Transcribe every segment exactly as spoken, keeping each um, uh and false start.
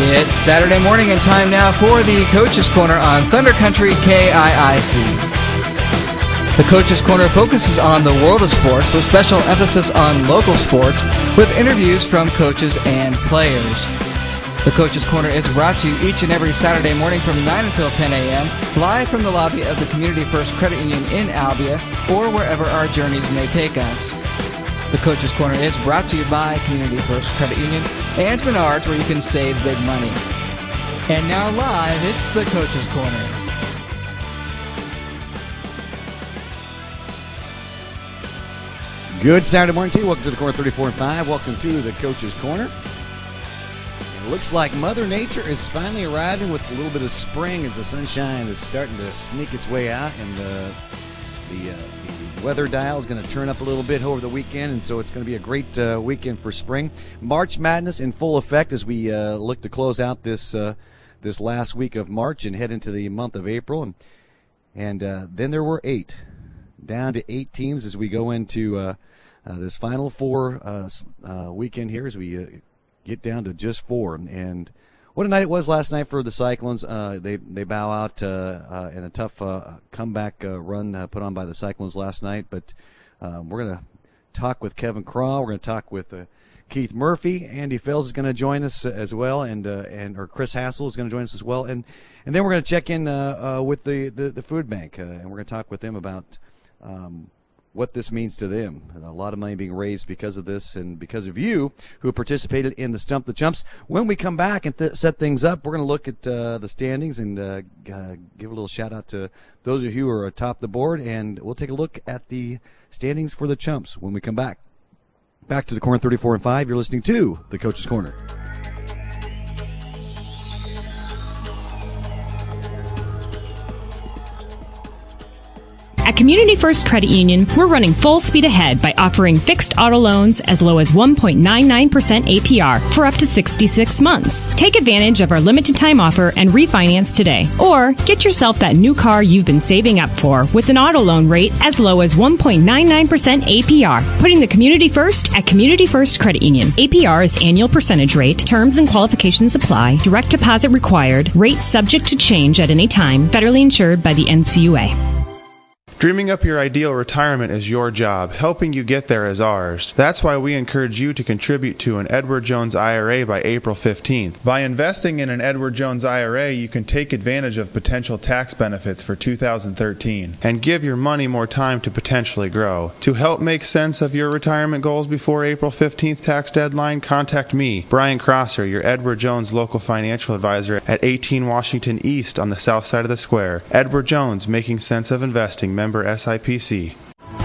It's Saturday morning and time now for the Coach's Corner on Thunder Country K I I C. The Coach's Corner focuses on the world of sports with special emphasis on local sports with interviews from coaches and players. The Coach's Corner is brought to you each and every Saturday morning from nine until ten a.m. live from the lobby of the Community First Credit Union in Albia or wherever our journeys may take us. The Coach's Corner is brought to you by Community First Credit Union and Menards, where you can save big money. And now live, it's the Coach's Corner. Good Saturday morning to you. Welcome to the Corner thirty-four and five. Welcome to the Coach's Corner. It looks like Mother Nature is finally arriving with a little bit of spring as the sunshine is starting to sneak its way out, and the the, uh, the weather dial is going to turn up a little bit over the weekend, and so it's going to be a great uh, weekend for spring. March Madness in full effect as we uh, look to close out this uh, this last week of March and head into the month of April. And, and uh, then there were eight, down to eight teams as we go into uh, uh, this Final Four uh, uh, weekend here as we uh, get down to just four. And what a night it was last night for the Cyclones. Uh, they they bow out uh, uh, in a tough uh, comeback uh, run uh, put on by the Cyclones last night. But um, we're going to talk with Kevin Craw. We're going to talk with uh, Keith Murphy. Andy Fels is going to join us as well, and uh, and or Chris Hassel is going to join us as well. And and then we're going to check in uh, uh, with the, the, the food bank, uh, and we're going to talk with them about um, what this means to them. A lot of money being raised because of this and because of you who participated in the Stump the Chumps. When we come back and th- set things up, we're going to look at uh, the standings and uh, uh, give a little shout out to those of you who are atop the board, and we'll take a look at the standings for the Chumps when we come back. Back to the Corner thirty-four and five. You're listening to the Coach's Corner. At Community First Credit Union, we're running full speed ahead by offering fixed auto loans as low as one point nine nine percent A P R for up to sixty-six months. Take advantage of our limited time offer and refinance today. Or get yourself that new car you've been saving up for with an auto loan rate as low as one point nine nine percent A P R. Putting the community first at Community First Credit Union. A P R is annual percentage rate. Terms and qualifications apply. Direct deposit required. Rates subject to change at any time. Federally insured by the N C U A. Dreaming up your ideal retirement is your job. Helping you get there is ours. That's why we encourage you to contribute to an Edward Jones I R A by April fifteenth. By investing in an Edward Jones I R A, you can take advantage of potential tax benefits for two thousand thirteen and give your money more time to potentially grow. To help make sense of your retirement goals before April fifteenth tax deadline, contact me, Brian Crosser, your Edward Jones local financial advisor at eighteen Washington East on the south side of the square. Edward Jones, making sense of investing. Member S I P C.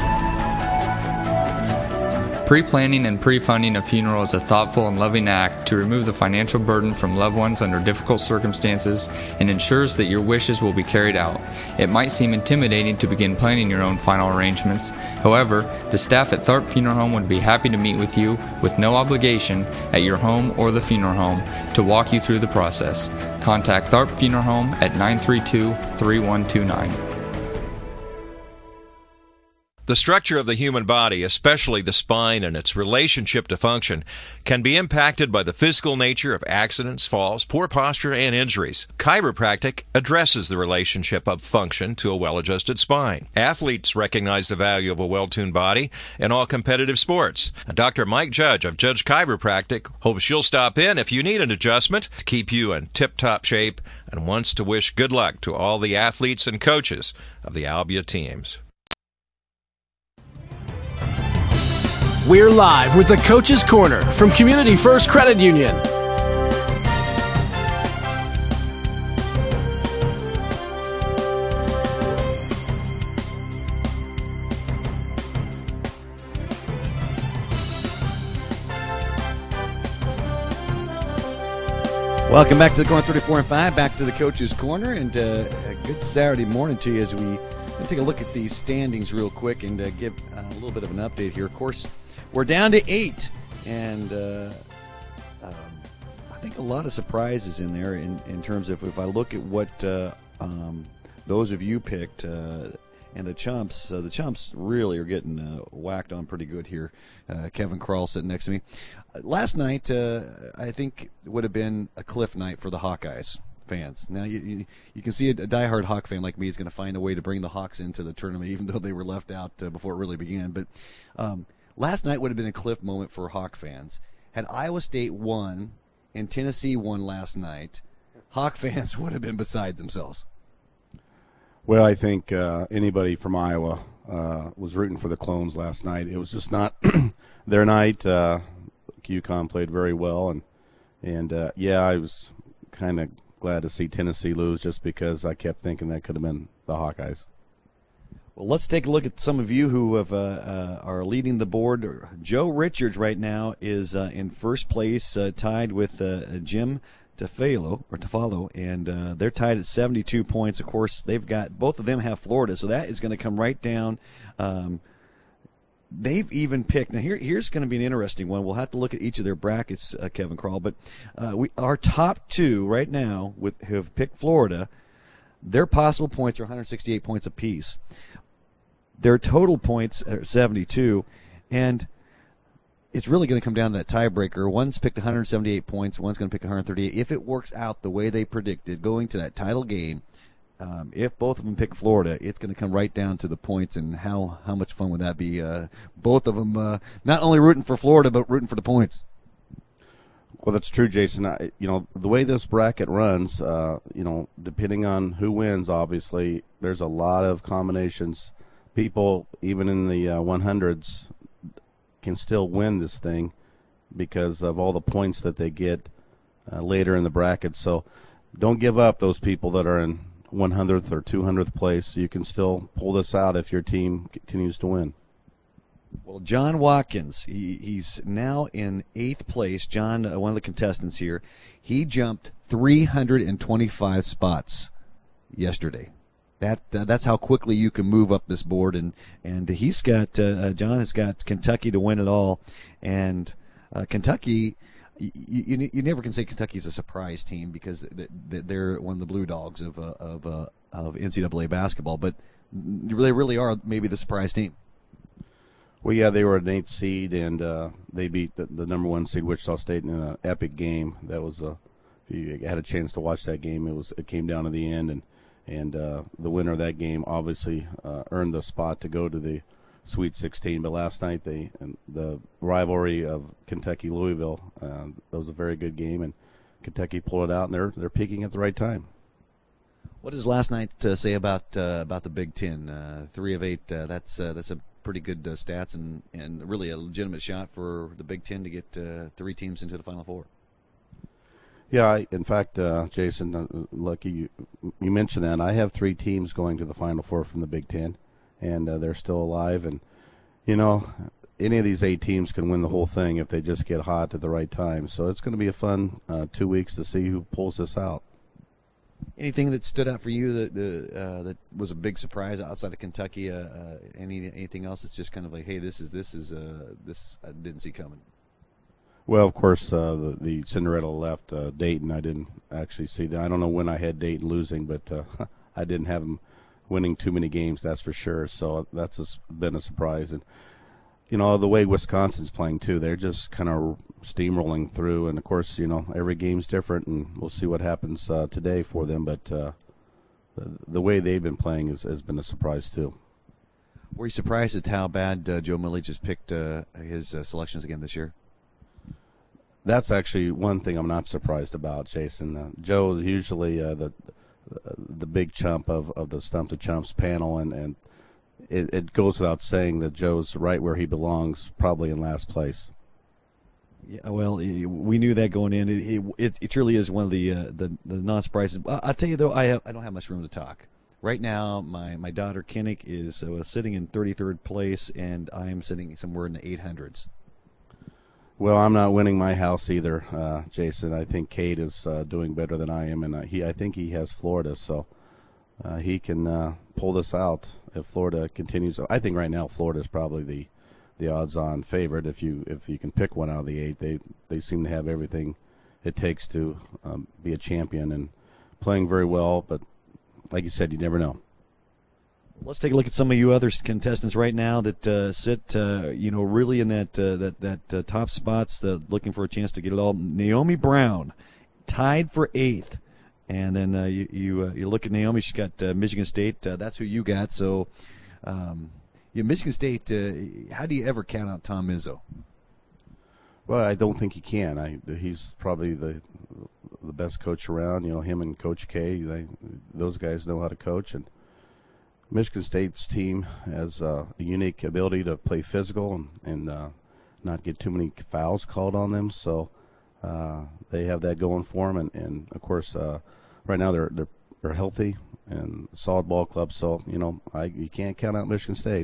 Pre-planning and pre-funding a funeral is a thoughtful and loving act to remove the financial burden from loved ones under difficult circumstances and ensures that your wishes will be carried out. It might seem intimidating to begin planning your own final arrangements. However, the staff at Tharp Funeral Home would be happy to meet with you with no obligation at your home or the funeral home to walk you through the process. Contact Tharp Funeral Home at nine three two, three one two nine. The structure of the human body, especially the spine and its relationship to function, can be impacted by the physical nature of accidents, falls, poor posture, and injuries. Chiropractic addresses the relationship of function to a well-adjusted spine. Athletes recognize the value of a well-tuned body in all competitive sports. Doctor Mike Judge of Judge Chiropractic hopes you'll stop in if you need an adjustment to keep you in tip-top shape and wants to wish good luck to all the athletes and coaches of the Albia teams. We're live with the Coach's Corner from Community First Credit Union. Welcome back to the Corner thirty-four and five, back to the Coach's Corner, and uh, a good Saturday morning to you as we take a look at these standings real quick and uh, give uh, a little bit of an update here. Of course, we're down to eight, and uh, um, I think a lot of surprises in there in, in terms of if I look at what uh, um, those of you picked, uh, and the Chumps, uh, the Chumps really are getting uh, whacked on pretty good here. Uh, Kevin Krall sitting next to me. Uh, last night, uh, I think would have been a cliff night for the Hawkeyes fans. Now you you, you can see a, a diehard Hawk fan like me is going to find a way to bring the Hawks into the tournament, even though they were left out uh, before it really began. But um, last night would have been a cliff moment for Hawk fans. Had Iowa State won and Tennessee won last night, Hawk fans would have been beside themselves. Well, I think uh, anybody from Iowa uh, was rooting for the Clones last night. It was just not their night. Uh, UConn played very well, and and uh, yeah, I was kind of glad to see Tennessee lose, just because I kept thinking that could have been the Hawkeyes. Well, let's take a look at some of you who have uh, uh, are leading the board. Joe Richards right now is uh, in first place, uh, tied with uh, Jim Tafalo, or Tafalo, and uh, they're tied at seventy-two points. Of course, they've got both of them have Florida, so that is going to come right down. Um, they've even picked. Now, here, here's going to be an interesting one. We'll have to look at each of their brackets, uh, Kevin Krall, but uh, we our top two right now with who have picked Florida. Their possible points are one hundred sixty-eight points apiece. Their total points are seventy-two, and it's really going to come down to that tiebreaker. One's picked one hundred seventy-eight points, one's going to pick one hundred thirty-eight. If it works out the way they predicted going to that title game, um, if both of them pick Florida, it's going to come right down to the points, and how, how much fun would that be? Uh, both of them uh, not only rooting for Florida, but rooting for the points. Well, that's true, Jason. I, you know, the way this bracket runs, uh, you know, depending on who wins, obviously, there's a lot of combinations. People, even in the uh, one hundreds, can still win this thing because of all the points that they get uh, later in the bracket. So don't give up, those people that are in one hundredth or two hundredth place. You can still pull this out if your team continues to win. Well, John Watkins, he, he's now in eighth place. John, uh, one of the contestants here, he jumped three hundred twenty-five spots yesterday. That uh, that's how quickly you can move up this board, and and he's got uh, John has got Kentucky to win it all, and uh, Kentucky, you, you you never can say Kentucky's a surprise team because they're one of the blue dogs of uh, of uh, of N C double A basketball, but they really are maybe the surprise team. Well, yeah, they were an eighth seed, and uh, they beat the, the number one seed Wichita State in an epic game. That was a if you had a chance to watch that game, it was it came down to the end, and. And uh, the winner of that game obviously uh, earned the spot to go to the Sweet sixteen. But last night, they and the rivalry of Kentucky-Louisville, uh, that was a very good game, and Kentucky pulled it out, and they're they're peaking at the right time. What does last night uh, say about uh, about the Big Ten? Uh, three of eight. Uh, that's uh, that's a pretty good uh, stats, and and really a legitimate shot for the Big Ten to get uh, three teams into the Final Four. Yeah, I, in fact, uh, Jason, uh, lucky you, you mentioned that. I have three teams going to the Final Four from the Big Ten, and uh, they're still alive. And, you know, any of these eight teams can win the whole thing if they just get hot at the right time. So it's going to be a fun uh, two weeks to see who pulls this out. Anything that stood out for you that the, uh, that was a big surprise outside of Kentucky? Uh, uh, any anything else that's just kind of like, hey, this is this is uh, this I didn't see coming. Well, of course, uh, the, the Cinderella left uh, Dayton. I didn't actually see that. I don't know when I had Dayton losing, but uh, I didn't have them winning too many games, that's for sure. So that's a, been a surprise. And, you know, the way Wisconsin's playing, too, they're just kind of steamrolling through. And, of course, you know, every game's different, and we'll see what happens uh, today for them. But uh, the, the way they've been playing is, has been a surprise, too. Were you surprised at how bad uh, Joe Milley just picked uh, his uh, selections again this year? That's actually one thing I'm not surprised about, Jason. Uh, Joe is usually uh, the uh, the big chump of, of the Stump the Chumps panel, and, and it, it goes without saying that Joe's right where he belongs, probably in last place. Yeah, well, we knew that going in. It it, it truly is one of the uh, the, the non-surprises. I'll tell you, though, I have, I don't have much room to talk. Right now, my, my daughter, Kinnick, is uh, sitting in thirty-third place, and I'm sitting somewhere in the eight hundreds. Well, I'm not winning my house either, uh, Jason. I think Cade is uh, doing better than I am, and uh, he I think he has Florida, so uh, he can uh, pull this out if Florida continues. I think right now Florida is probably the, the odds-on favorite. If you if you can pick one out of the eight, they they seem to have everything it takes to um, be a champion and playing very well. But like you said, you never know. Let's take a look at some of you other contestants right now that uh, sit, uh, you know, really in that uh, that that uh, top spots, that looking for a chance to get it all. Naomi Brown, tied for eighth, and then uh, you you, uh, you look at Naomi. She's got uh, Michigan State. Uh, that's who you got. So, um, yeah, Michigan State. Uh, how do you ever count out Tom Izzo? Well, I don't think he can. I he's probably the the best coach around. You know, him and Coach K. They those guys know how to coach. And Michigan State's team has uh, a unique ability to play physical and, and uh, not get too many fouls called on them. So uh, they have that going for them. And, and of course, uh, right now they're, they're they're healthy and solid ball club. So you know, I you can't count out Michigan State.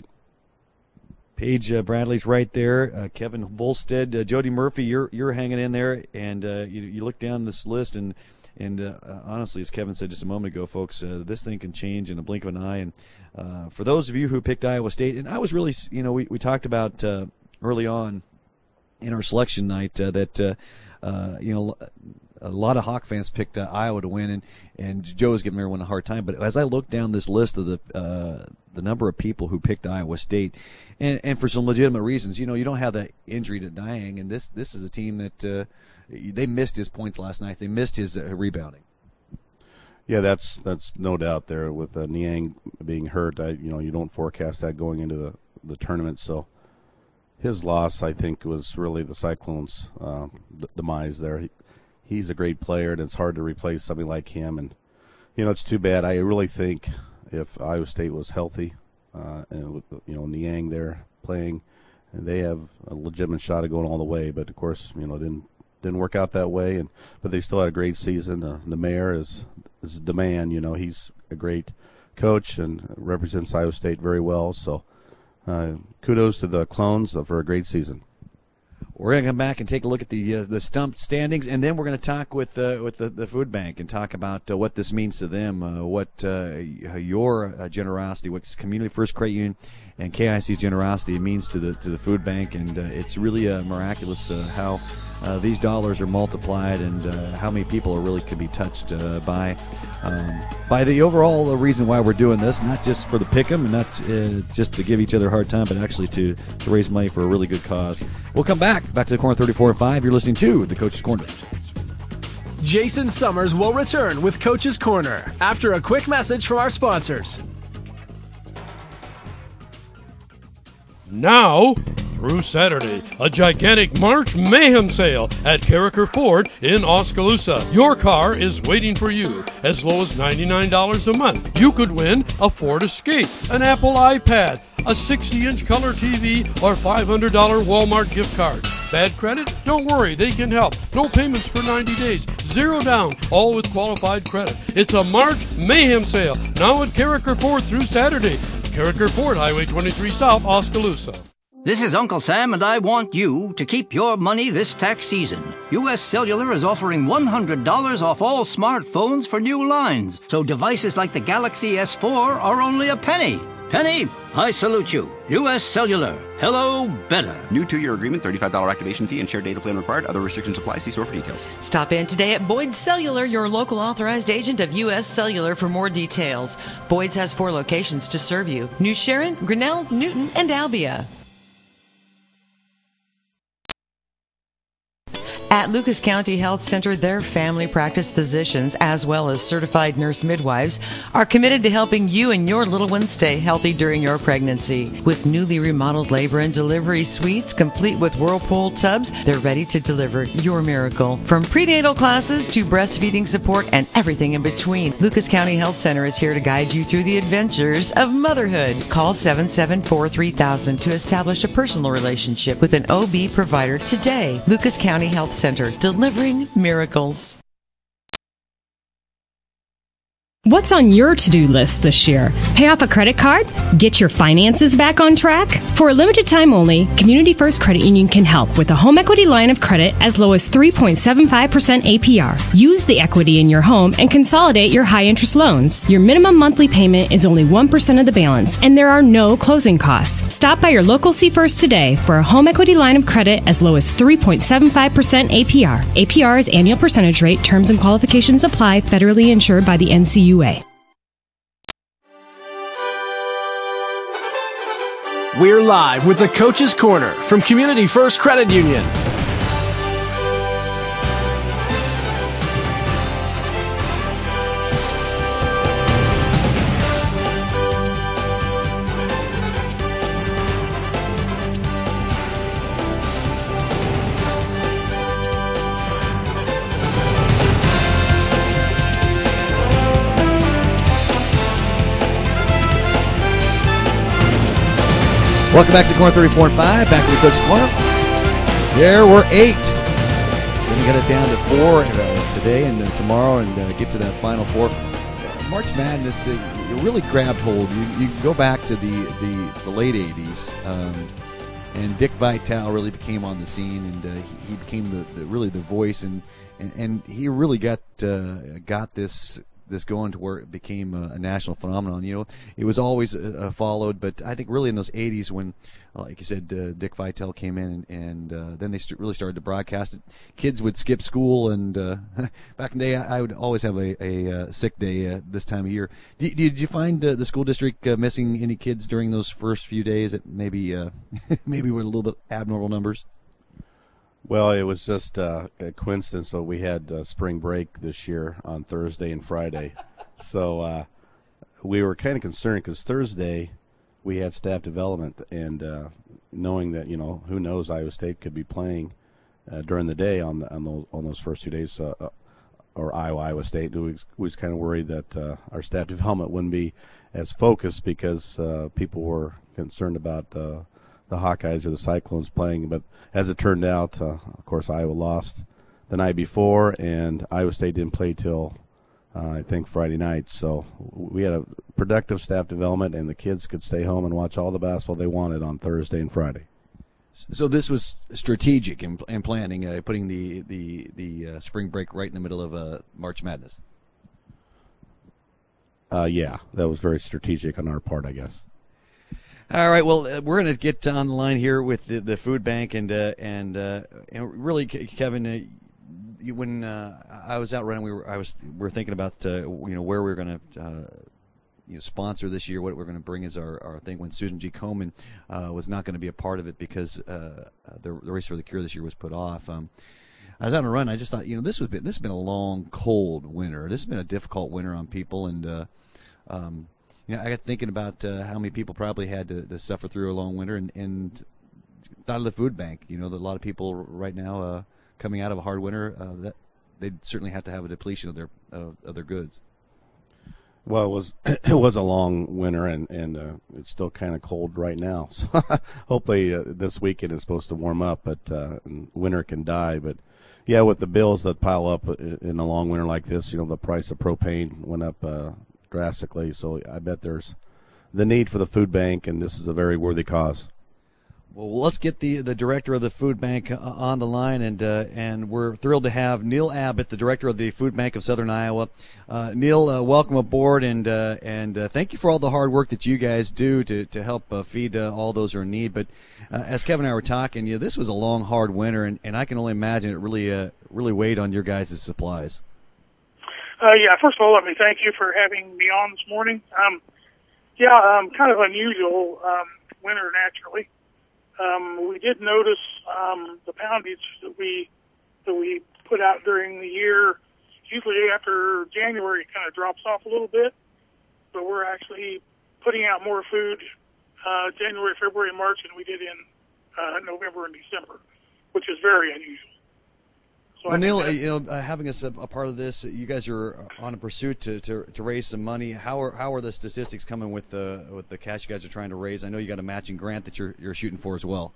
Paige uh, Bradley's right there. Uh, Kevin Volstead, uh, Jody Murphy, you're you're hanging in there, and uh, you you look down this list, and and uh, uh, honestly, as Kevin said just a moment ago, folks, uh, this thing can change in a blink of an eye. And uh, for those of you who picked Iowa State, and I was really, you know, we we talked about uh, early on in our selection night uh, that uh, uh, you know. A lot of Hawk fans picked uh, Iowa to win, and, and Joe was giving everyone a hard time. But as I look down this list of the uh, the number of people who picked Iowa State, and, and for some legitimate reasons, you know, you don't have that injury to Niang, and this this is a team that uh, they missed his points last night. They missed his uh, rebounding. Yeah, that's that's no doubt there with uh, Niang being hurt. I, you know, you don't forecast that going into the, the tournament. So his loss, I think, was really the Cyclones' uh, d- demise there. He, He's a great player, and it's hard to replace somebody like him. And, you know, it's too bad. I really think if Iowa State was healthy, uh, and with, you know, Niang there playing, and they have a legitimate shot of going all the way. But, of course, you know, didn't didn't work out that way. And but they still had a great season. Uh, the mayor is, is the man. You know, he's a great coach and represents Iowa State very well. So uh, kudos to the Clones for a great season. We're going to come back and take a look at the uh, the stump standings, and then we're going to talk with uh, with the, the food bank and talk about uh, what this means to them, uh, what uh, your uh, generosity, what Community First Credit Union and K I C's generosity means to the to the food bank, and uh, it's really uh, miraculous uh, how uh, these dollars are multiplied and uh, how many people are really could be touched uh, by um, by the overall reason why we're doing this, not just for the pick'em and not uh, just to give each other a hard time, but actually to, to raise money for a really good cause. We'll come back. Back to the Corner thirty-four and five. You're listening to the Coach's Corner. Jason Summers will return with Coach's Corner after a quick message from our sponsors. Now, through Saturday, a gigantic March Mayhem sale at Carricker Ford in Oskaloosa. Your car is waiting for you. As low as ninety-nine dollars a month. You could win a Ford Escape, an Apple iPad, a sixty-inch color T V, or five hundred dollars Walmart gift card. Bad credit? Don't worry, they can help. No payments for ninety days. Zero down, all with qualified credit. It's a March Mayhem sale, now at Carricker Ford through Saturday. Carricker Ford, Highway twenty-three South, Oskaloosa. This is Uncle Sam, and I want you to keep your money this tax season. U S Cellular is offering one hundred dollars off all smartphones for new lines, so devices like the Galaxy S four are only a penny. Penny, I salute you. U S Cellular. Hello, better. New two-year agreement, thirty-five dollars activation fee, and shared data plan required. Other restrictions apply. See store for details. Stop in today at Boyd's Cellular, your local authorized agent of U S Cellular, for more details. Boyd's has four locations to serve you: New Sharon, Grinnell, Newton, and Albia. At Lucas County Health Center, their family practice physicians, as well as certified nurse midwives, are committed to helping you and your little one stay healthy during your pregnancy. With newly remodeled labor and delivery suites, complete with Whirlpool tubs, they're ready to deliver your miracle. From prenatal classes to breastfeeding support and everything in between, Lucas County Health Center is here to guide you through the adventures of motherhood. Call seven seven four, three thousand to establish a personal relationship with an O B provider today. Lucas County Health Center, delivering miracles. What's on your to-do list this year? Pay off a credit card? Get your finances back on track? For a limited time only, Community First Credit Union can help with a home equity line of credit as low as three point seven five percent A P R. Use the equity in your home and consolidate your high-interest loans. Your minimum monthly payment is only one percent of the balance, and there are no closing costs. Stop by your local C First today for a home equity line of credit as low as three point seven five percent A P R. A P R is annual percentage rate. Terms and qualifications apply. Federally insured by the N C U A. We're live with the Coach's Corner from Community First Credit Union. Welcome back to Corner thirty-four and five, back to the Coach's Corner. There were eight. Then we got it down to four uh, today and uh, tomorrow, and uh, get to that Final Four. Uh, March Madness, uh, it really grabbed hold. You, you go back to the, the, the late eighties, um, and Dick Vitale really became on the scene, and uh, he, he became the, the really the voice, and, and, and he really got uh, got this this going to where it became a, a national phenomenon. You know, it was always uh, followed, but I think really in those eighties when, like you said, uh, Dick Vitale came in, and, and uh, then they st- really started to broadcast it. Kids would skip school, and uh, back in the day, I, I would always have a, a uh, sick day uh, this time of year. Did, did you find uh, the school district uh, missing any kids during those first few days that maybe uh, maybe were a little bit abnormal numbers? Well, it was just uh, a coincidence, but we had uh, spring break this year on Thursday and Friday. so uh, we were kind of concerned because Thursday we had staff development, and uh, knowing that, you know, who knows, Iowa State could be playing uh, during the day on the, on those on those first two days, uh, or Iowa, Iowa State. We was, we was kind of worried that uh, our staff development wouldn't be as focused because uh, people were concerned about uh, the Hawkeyes or the Cyclones playing. But as it turned out, uh, of course, Iowa lost the night before, and Iowa State didn't play till uh, I think Friday night. So we had a productive staff development, and the kids could stay home and watch all the basketball they wanted on Thursday and Friday. So this was strategic in, in planning, uh, putting the the the uh, spring break right in the middle of uh, March Madness. Uh, yeah, that was very strategic on our part, I guess. All right, well, uh, we're going to get on the line here with the, the food bank, and uh, and uh, and really, Kevin, uh, you, when uh, I was out running, we were I was we were thinking about uh, you know where we were going to uh, you know sponsor this year, what we're going to bring as our, our thing. When Susan G. Komen uh, was not going to be a part of it because uh, the, the race for the cure this year was put off. Um, I was on a run. I just thought, you know, this was been, this has been a long, cold winter. This has been a difficult winter on people, and uh, um, you know, I got thinking about uh, how many people probably had to, to suffer through a long winter, and, and thought of the food bank. You know, that a lot of people right now uh, coming out of a hard winter, uh, that they'd certainly have to have a depletion of their uh, of their goods. Well, it was it was a long winter, and and uh, it's still kind of cold right now. So hopefully uh, this weekend is supposed to warm up, but uh, and winter can die. But yeah, with the bills that pile up in a long winter like this, you know, the price of propane went up uh, drastically. So I bet there's the need for the food bank, and this is a very worthy cause. Well, let's get the the director of the food bank uh, on the line, and uh, and we're thrilled to have Neil Abbott, the director of the Food Bank of Southern Iowa. Uh, Neil, uh, welcome aboard, and uh, and uh, thank you for all the hard work that you guys do to to help uh, feed uh, all those who are in need. But uh, as Kevin and I were talking, you know, this was a long, hard winter, and, and I can only imagine it really uh, really weighed on your guys' supplies. Uh, yeah, first of all, let me thank you for having me on this morning. Um, yeah, um, kind of unusual um, winter naturally. Um, we did notice um, the poundage that we that we put out during the year. Usually after January, it kind of drops off a little bit, but we're actually putting out more food uh, January, February, and March than we did in uh, November and December, which is very unusual. So well, Neil, you know, uh, having us a, a part of this, you guys are on a pursuit to, to, to raise some money. How are how are the statistics coming with the with the cash you guys are trying to raise? I know you got a matching grant that you're you're shooting for as well.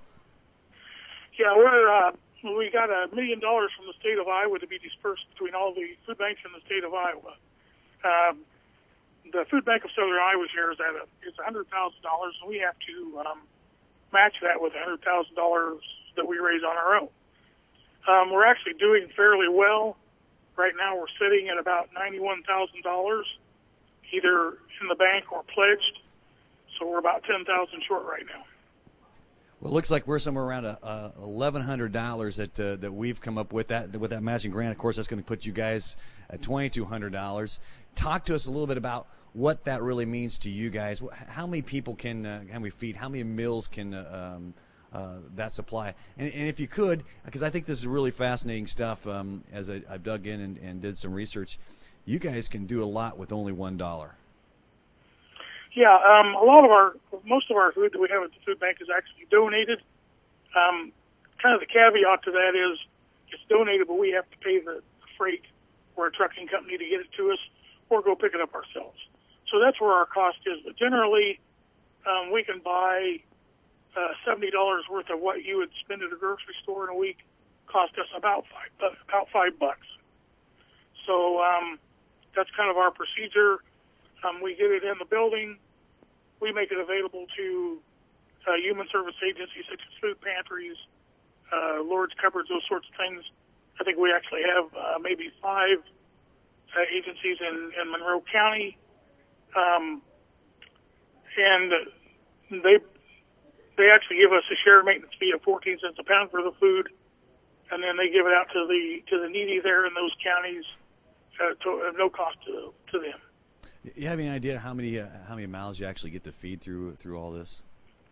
Yeah, we're uh, we got a million dollars from the state of Iowa to be dispersed between all the food banks in the state of Iowa. Um, the Food Bank of Southern Iowa share is at a it's a hundred thousand dollars, and we have to um, match that with a hundred thousand dollars that we raise on our own. Um, we're actually doing fairly well. Right now we're sitting at about ninety-one thousand dollars, either in the bank or pledged. So we're about ten thousand dollars short right now. Well, it looks like we're somewhere around a, a eleven hundred dollars that uh, that we've come up with that with that matching grant. Of course, that's going to put you guys at twenty-two hundred dollars. Talk to us a little bit about what that really means to you guys. How many people can uh, can we feed? How many meals can uh, um, uh, that supply? And, and if you could, because I think this is really fascinating stuff. Um, as I, I've dug in and, and did some research, you guys can do a lot with only one dollar. Yeah, um, a lot of our, most of our food that we have at the food bank is actually donated. Um, kind of the caveat to that is it's donated, but we have to pay the freight for a trucking company to get it to us, or go pick it up ourselves. So that's where our cost is. But generally, um, we can buy uh, seventy dollars worth of what you would spend at a grocery store in a week, cost us about five, uh, about five bucks. So um, that's kind of our procedure. Um, we get it in the building. We make it available to uh, human service agencies such as food pantries, uh, Lord's Cupboards, those sorts of things. I think we actually have uh, maybe five uh, agencies in, in Monroe County. Um, and they they actually give us a share maintenance fee of fourteen cents a pound for the food, and then they give it out to the to the needy there in those counties uh, to, at no cost to to them. You have any idea how many uh, how many mouths you actually get to feed through through all this?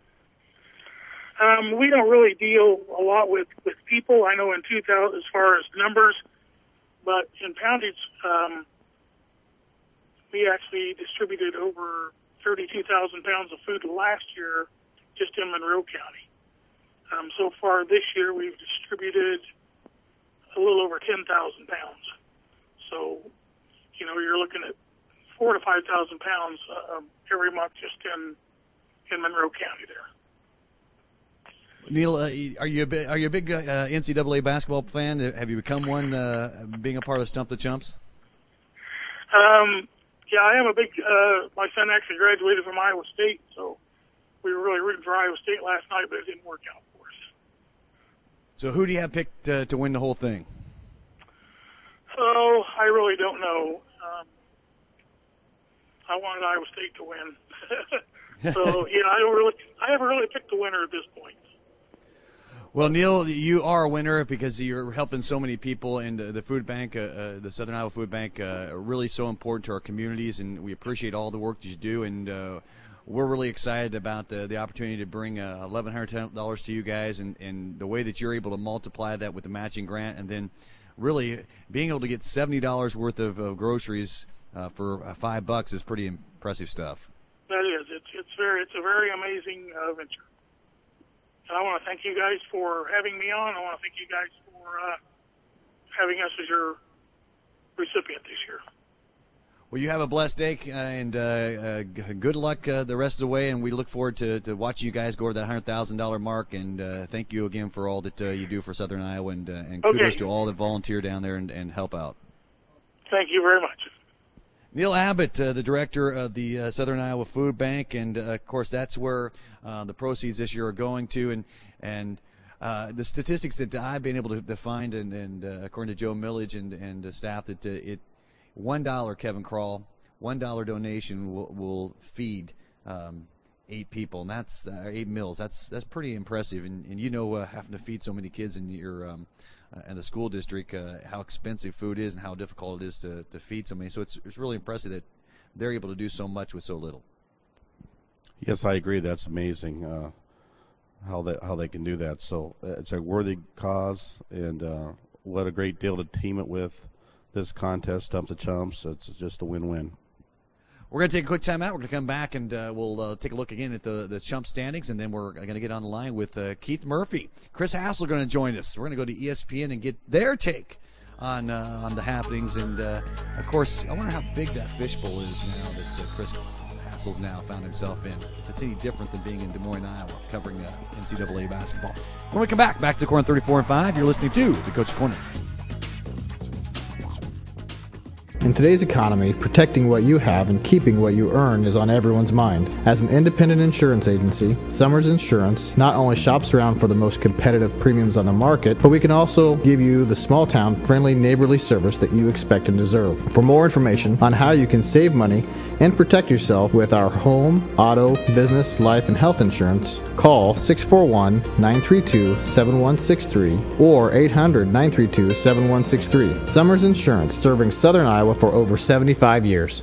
Um, we don't really deal a lot with, with people. I know in two thousand as far as numbers, but in poundage, um, we actually distributed over thirty-two thousand pounds of food last year just in Monroe County. Um, so far this year, we've distributed a little over ten thousand pounds. So, you know, you're looking at four to five thousand pounds uh, every month just in in Monroe County there. Neil, uh, are you a big, are you a big uh, N C double A basketball fan? Have you become one, uh, being a part of Stump the Chumps? Um, yeah, I am a big. Uh, my son actually graduated from Iowa State, so we were really rooting for Iowa State last night, but it didn't work out for us. So, who do you have picked uh, to win the whole thing? Oh, I really don't know. Um, I wanted Iowa State to win. So, yeah, I don't really. I haven't really picked the winner at this point. Well, Neil, you are a winner because you're helping so many people, and uh, the food bank, uh, uh, the Southern Iowa Food Bank, uh, really so important to our communities, and we appreciate all the work that you do, and uh, we're really excited about the, the opportunity to bring uh, eleven hundred ten dollars to you guys, and, and the way that you're able to multiply that with the matching grant, and then really being able to get seventy dollars worth of, of groceries uh, for uh, five bucks is pretty impressive stuff. That is. It's it's very it's a very amazing uh, venture. And I want to thank you guys for having me on. I want to thank you guys for uh, having us as your recipient this year. Well, you have a blessed day, uh, and uh, uh, good luck uh, the rest of the way, and we look forward to, to watching you guys go over that one hundred thousand dollars mark, and uh, thank you again for all that uh, you do for Southern Iowa, and, uh, and kudos okay. to all that volunteer down there and, and help out. Thank you very much. Neil Abbott, uh, the director of the uh, Southern Iowa Food Bank, and uh, of course that's where uh, the proceeds this year are going to, and and uh, the statistics that I've been able to, to find, and, and uh, according to Joe Millage and and the staff, that uh, it one dollar, Kevin Krall, one dollar donation will, will feed um, eight people, and that's uh, eight meals. That's that's pretty impressive, and and you know uh, having to feed so many kids in your um, Uh, and the school district, uh, how expensive food is and how difficult it is to, to feed so many. So it's it's really impressive that they're able to do so much with so little. Yes, I agree. That's amazing uh, how they how they can do that. So uh, it's a worthy cause, and uh, what a great deal to team it with. This contest, Stump the Chumps. It's just a win-win. We're going to take a quick time out. We're going to come back, and uh, we'll uh, take a look again at the, the Chump standings, and then we're going to get on the line with uh, Keith Murphy. Chris Hassel going to join us. We're going to go to E S P N and get their take on uh, on the happenings. And, uh, of course, I wonder how big that fishbowl is now that uh, Chris Hassel's now found himself in. If it's any different than being in Des Moines, Iowa, covering uh, N C double A basketball. When we come back, back to Corner thirty-four and five, you're listening to the Coach's Corner. In today's economy, protecting what you have and keeping what you earn is on everyone's mind. As an independent insurance agency, Summers Insurance not only shops around for the most competitive premiums on the market, but we can also give you the small-town, friendly, neighborly service that you expect and deserve. For more information on how you can save money and protect yourself with our home, auto, business, life, and health insurance, call six four one, nine three two, seven one six three or eight hundred, nine three two, seven one six three. Summers Insurance, serving Southern Iowa for over seventy-five years.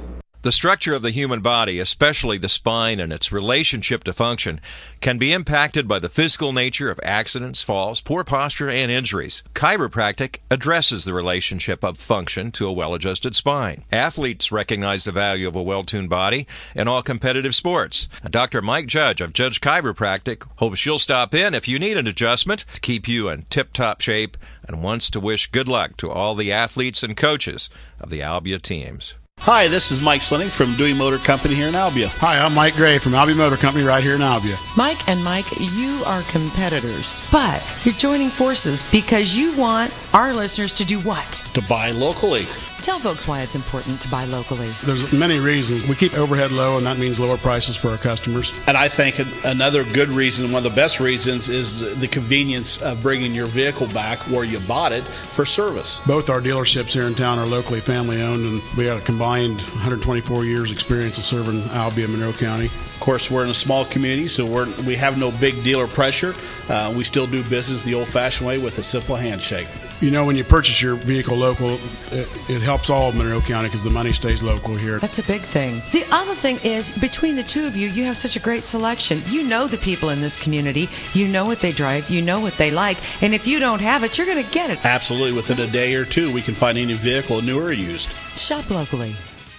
The structure of the human body, especially the spine and its relationship to function, can be impacted by the physical nature of accidents, falls, poor posture, and injuries. Chiropractic addresses the relationship of function to a well-adjusted spine. Athletes recognize the value of a well-tuned body in all competitive sports. Doctor Mike Judge of Judge Chiropractic hopes you'll stop in if you need an adjustment to keep you in tip-top shape and wants to wish good luck to all the athletes and coaches of the Albia teams. Hi, this is Mike Slinning from Dewey Motor Company here in Albia. Hi, I'm Mike Gray from Albia Motor Company right here in Albia. Mike and Mike, you are competitors, but you're joining forces because you want our listeners to do what? To buy locally. Tell folks why it's important to buy locally. There's many reasons. We keep overhead low, and that means lower prices for our customers. And I think another good reason, one of the best reasons, is the convenience of bringing your vehicle back where you bought it for service. Both our dealerships here in town are locally family-owned, and we have a combined one hundred twenty-four years experience of serving Albia, Monroe County. Of course, we're in a small community, so we're, we have no big dealer pressure. Uh, we still do business the old-fashioned way with a simple handshake. You know, when you purchase your vehicle local, it, it helps all of Monroe County because the money stays local here. That's a big thing. The other thing is, between the two of you, you have such a great selection. You know the people in this community. You know what they drive. You know what they like. And if you don't have it, you're going to get it. Absolutely. Within a day or two, we can find any vehicle, new or used. Shop locally.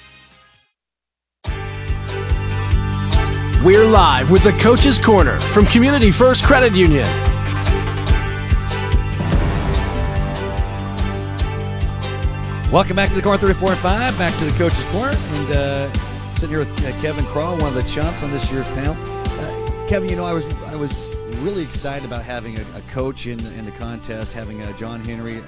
We're live with the Coach's Corner from Community First Credit Union. Welcome back to the Corner thirty-four and five, back to the Coach's Corner. And uh, sitting here with uh, Kevin Crawl, one of the chumps on this year's panel. Uh, Kevin, you know, I was I was really excited about having a, a coach in, in the contest, having uh, John Henry uh,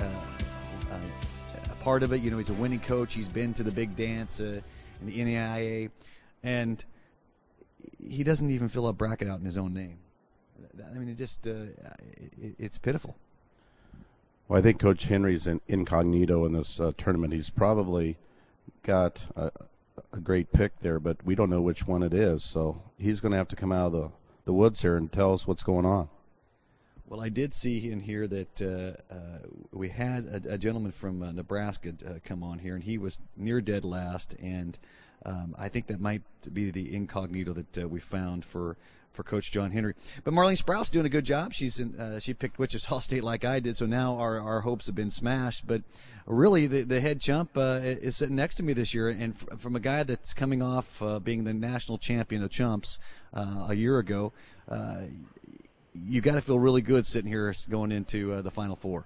uh, a part of it. You know, he's a winning coach. He's been to the big dance uh, in the N A I A. And he doesn't even fill a bracket out in his own name. I mean, it just uh, it, it's pitiful. Well, I think Coach Henry's an incognito in this uh, tournament. He's probably got a, a great pick there, but we don't know which one it is. So he's going to have to come out of the, the woods here and tell us what's going on. Well, I did see in here that uh, uh, we had a, a gentleman from uh, Nebraska uh, come on here, and he was near dead last, and Um, I think that might be the incognito that uh, we found for, for Coach John Henry. But Marlene Sprouse doing a good job. She's in, uh, she picked Wichita State like I did, so now our, our hopes have been smashed. But really, the, the head chump uh, is sitting next to me this year, and f- from a guy that's coming off uh, being the national champion of chumps uh, a year ago, uh, you got to feel really good sitting here going into uh, the Final Four.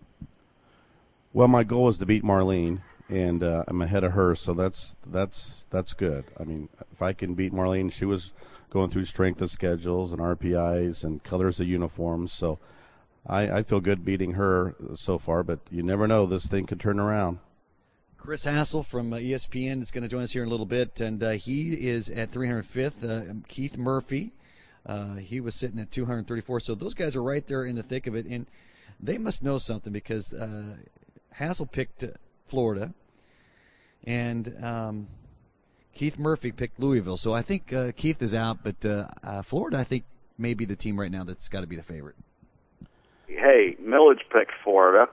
Well, my goal is to beat Marlene. And uh, I'm ahead of her, so that's that's that's good. I mean, if I can beat Marlene, she was going through strength of schedules and R P Is and colors of uniforms, so I, I feel good beating her so far. But you never know; this thing could turn around. Chris Hassel from uh, E S P N is going to join us here in a little bit, and uh, he is at three hundred fifth. Uh, Keith Murphy, uh, he was sitting at two hundred thirty-four. So those guys are right there in the thick of it, and they must know something because uh, Hassel picked Uh, Florida, and um, Keith Murphy picked Louisville. So I think uh, Keith is out, but uh, uh, Florida, I think, may be the team right now that's got to be the favorite. Hey, Millage picked Florida.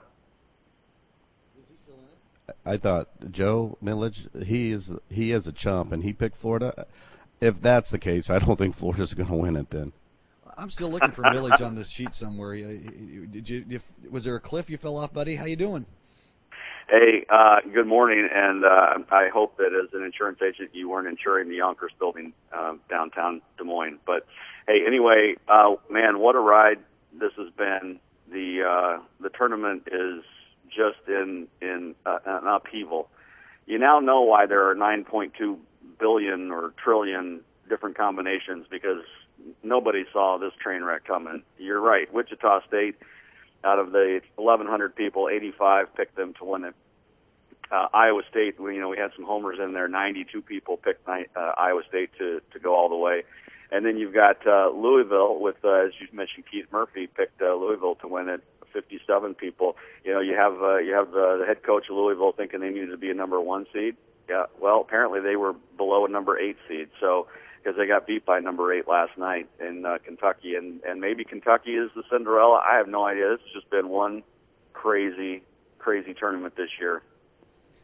I thought Joe Millage, he is he is a chump, and he picked Florida. If that's the case, I don't think Florida's going to win it then. I'm still looking for Millage on this sheet somewhere. Did you? If, was there a cliff you fell off, buddy? How you doing? Hey, uh, good morning, and uh, I hope that as an insurance agent you weren't insuring the Yonkers building um, downtown Des Moines. But, hey, anyway, uh, man, what a ride this has been. The uh, the tournament is just in, in uh, an upheaval. You now know why there are nine point two billion or trillion different combinations because nobody saw this train wreck coming. You're right, Wichita State, out of the eleven hundred people, eighty-five picked them to win it. Uh, Iowa State, we, you know, we had some homers in there. ninety-two people picked uh, Iowa State to, to go all the way. And then you've got uh, Louisville with, uh, as you mentioned, Keith Murphy picked uh, Louisville to win it. fifty-seven people. You know, you have uh, you have the, the head coach of Louisville thinking they needed to be a number one seed. Yeah, well, apparently they were below a number eight seed. So because they got beat by number eight last night in uh, Kentucky, and and maybe Kentucky is the Cinderella. I have no idea. It's just been one crazy, crazy tournament this year.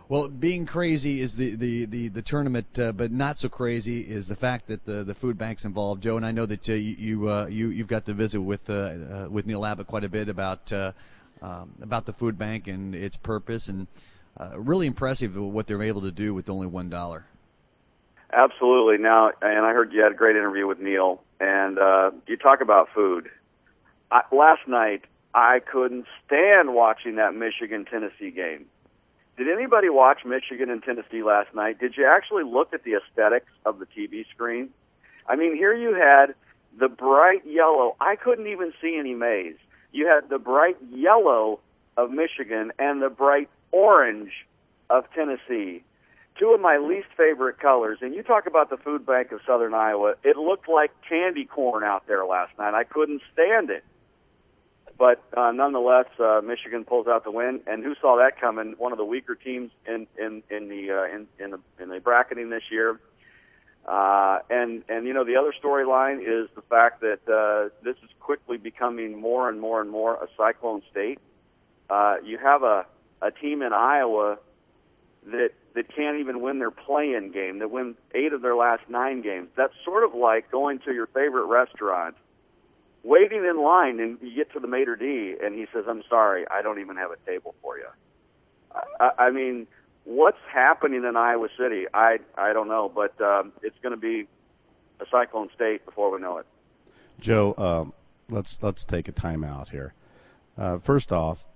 Well, being crazy is the the the, the tournament, uh, but not so crazy is the fact that the, the food bank's involved, Joe. And I know that uh, you you, uh, you you've got to visit with uh, uh, with Neil Abbott quite a bit about uh, um, about the food bank and its purpose, and uh, really impressive what they're able to do with only one dollar. Absolutely. Now, and I heard you had a great interview with Neil, and uh, you talk about food. I, last night, I couldn't stand watching that Michigan-Tennessee game. Did anybody watch Michigan and Tennessee last night? Did you actually look at the aesthetics of the T V screen? I mean, here you had the bright yellow. I couldn't even see any maize. You had the bright yellow of Michigan and the bright orange of Tennessee. Two of my least favorite colors. And you talk about the food bank of Southern Iowa. It looked like candy corn out there last night. I couldn't stand it. But uh, nonetheless, uh, Michigan pulls out the win, and who saw that coming? One of the weaker teams in in in the uh, in in the in the bracketing this year. Uh, and and you know the other storyline is the fact that uh, this is quickly becoming more and more and more a cyclone state. Uh, you have a a team in Iowa that that can't even win their play-in game. That win eight of their last nine games. That's sort of like going to your favorite restaurant, waiting in line, and you get to the maitre d', and he says, "I'm sorry, I don't even have a table for you." I, I mean, what's happening in Iowa City? I I don't know, but um, it's going to be a cyclone state before we know it. Joe, um, let's let's take a time out here. Uh, first off,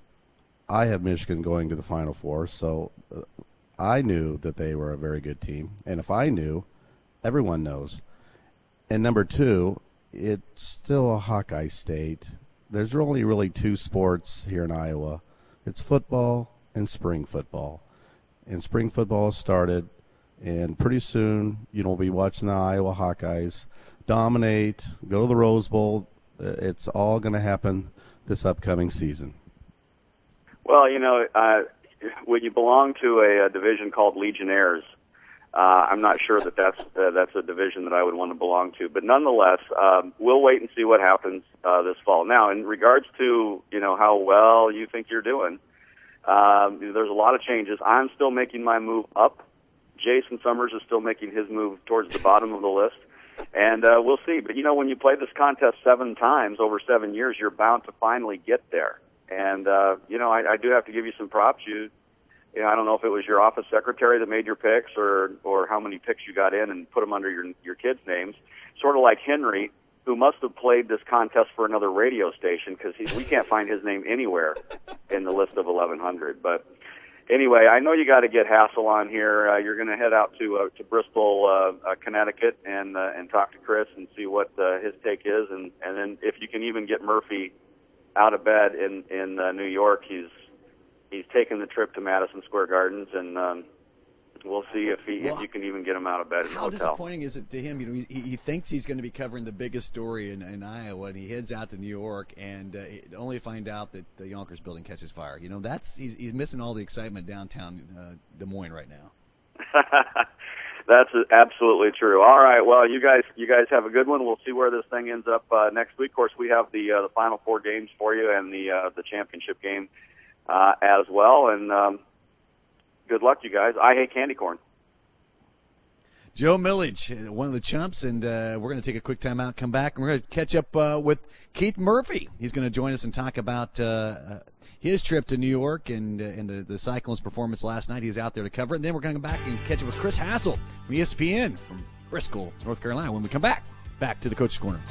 I have Michigan going to the Final Four, so uh, I knew that they were a very good team, and if I knew, everyone knows. And number two, it's still a Hawkeye state. There's only really two sports here in Iowa. It's football and spring football. And spring football started, and pretty soon, you know, we'll be watching the Iowa Hawkeyes dominate, go to the Rose Bowl. It's all going to happen this upcoming season. Well, you know, uh, when you belong to a, a division called Legionnaires, Uh, I'm not sure that that's uh, that's a division that I would want to belong to, but nonetheless, um, we'll wait and see what happens uh, this fall. Now, in regards to you know how well you think you're doing, um, there's a lot of changes. I'm still making my move up. Jason Summers is still making his move towards the bottom of the list, and uh, we'll see. But you know, when you play this contest seven times over seven years, you're bound to finally get there. And uh, you know, I, I do have to give you some props. You. You know, I don't know if it was your office secretary that made your picks or or how many picks you got in and put them under your your kids' names. Sort of like Henry, who must have played this contest for another radio station because we can't find his name anywhere in the list of eleven hundred. But anyway, I know you got to get Hassel on here. Uh, you're going to head out to uh, to Bristol, uh, uh, Connecticut, and uh, and talk to Chris and see what uh, his take is, and and then if you can even get Murphy out of bed in in uh, New York, he's He's taken the trip to Madison Square Gardens, and um, we'll see if he well, if you can even get him out of bed in the hotel. How disappointing is it to him? You know, he, he thinks he's going to be covering the biggest story in, in Iowa, and he heads out to New York, and uh, only to find out that the Yonkers building catches fire. You know, that's he's, he's missing all the excitement downtown uh, Des Moines right now. That's absolutely true. All right, well, you guys, you guys have a good one. We'll see where this thing ends up uh, next week. Of course, we have the uh, the Final Four games for you and the uh, the championship game. Uh, as well, and um, good luck, you guys. I hate candy corn. Joe Milledge, one of the chumps, and uh, we're going to take a quick time out, come back, and we're going to catch up uh, with Keith Murphy. He's going to join us and talk about uh, his trip to New York and, uh, and the, the Cyclones' performance last night. He was out there to cover it, and then we're going to come back and catch up with Chris Hassel from E S P N from Bristol, North Carolina, when we come back. Back to the Coach's Corner.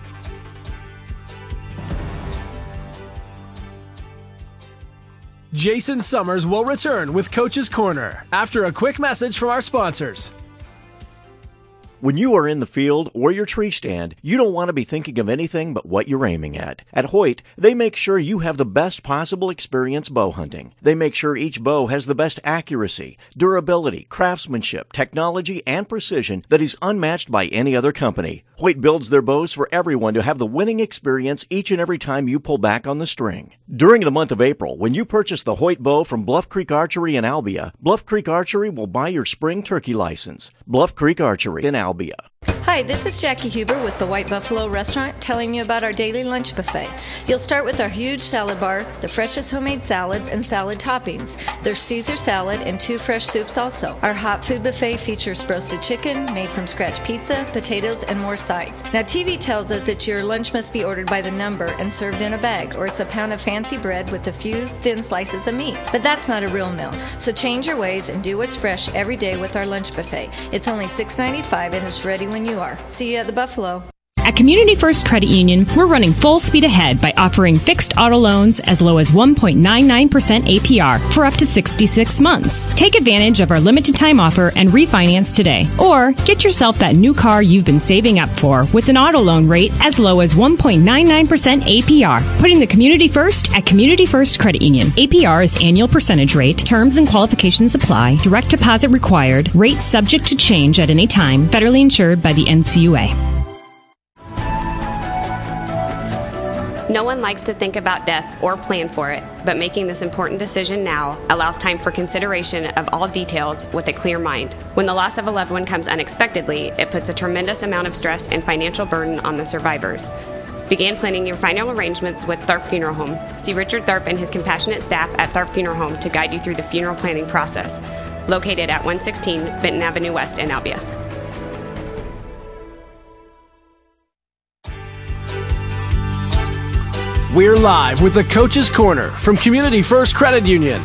Jason Summers will return with Coach's Corner after a quick message from our sponsors. When you are in the field or your tree stand, you don't want to be thinking of anything but what you're aiming at. At Hoyt, they make sure you have the best possible experience bow hunting. They make sure each bow has the best accuracy, durability, craftsmanship, technology, and precision that is unmatched by any other company. Hoyt builds their bows for everyone to have the winning experience each and every time you pull back on the string. During the month of April, when you purchase the Hoyt bow from Bluff Creek Archery in Albia, Bluff Creek Archery will buy your spring turkey license. Bluff Creek Archery in Albia. Hi, this is Jackie Huber with the White Buffalo Restaurant telling you about our daily lunch buffet. You'll start with our huge salad bar, the freshest homemade salads and salad toppings. There's Caesar salad and two fresh soups also. Our hot food buffet features roasted chicken, made from scratch pizza, potatoes, and more sides. Now T V tells us that your lunch must be ordered by the number and served in a bag, or it's a pound of fancy bread with a few thin slices of meat. But that's not a real meal. So change your ways and do what's fresh every day with our lunch buffet. It's only six ninety-five and it's ready when you are. See you at the Buffalo. At Community First Credit Union, we're running full speed ahead by offering fixed auto loans as low as one point nine nine percent A P R for up to sixty-six months. Take advantage of our limited time offer and refinance today. Or get yourself that new car you've been saving up for with an auto loan rate as low as one point nine nine percent A P R. Putting the community first at Community First Credit Union. A P R is annual percentage rate. Terms and qualifications apply. Direct deposit required. Rates subject to change at any time. Federally insured by the N C U A. No one likes to think about death or plan for it, but making this important decision now allows time for consideration of all details with a clear mind. When the loss of a loved one comes unexpectedly, it puts a tremendous amount of stress and financial burden on the survivors. Begin planning your final arrangements with Tharp Funeral Home. See Richard Tharp and his compassionate staff at Tharp Funeral Home to guide you through the funeral planning process. Located at one sixteen Benton Avenue West in Albia. We're live with the Coach's Corner from Community First Credit Union.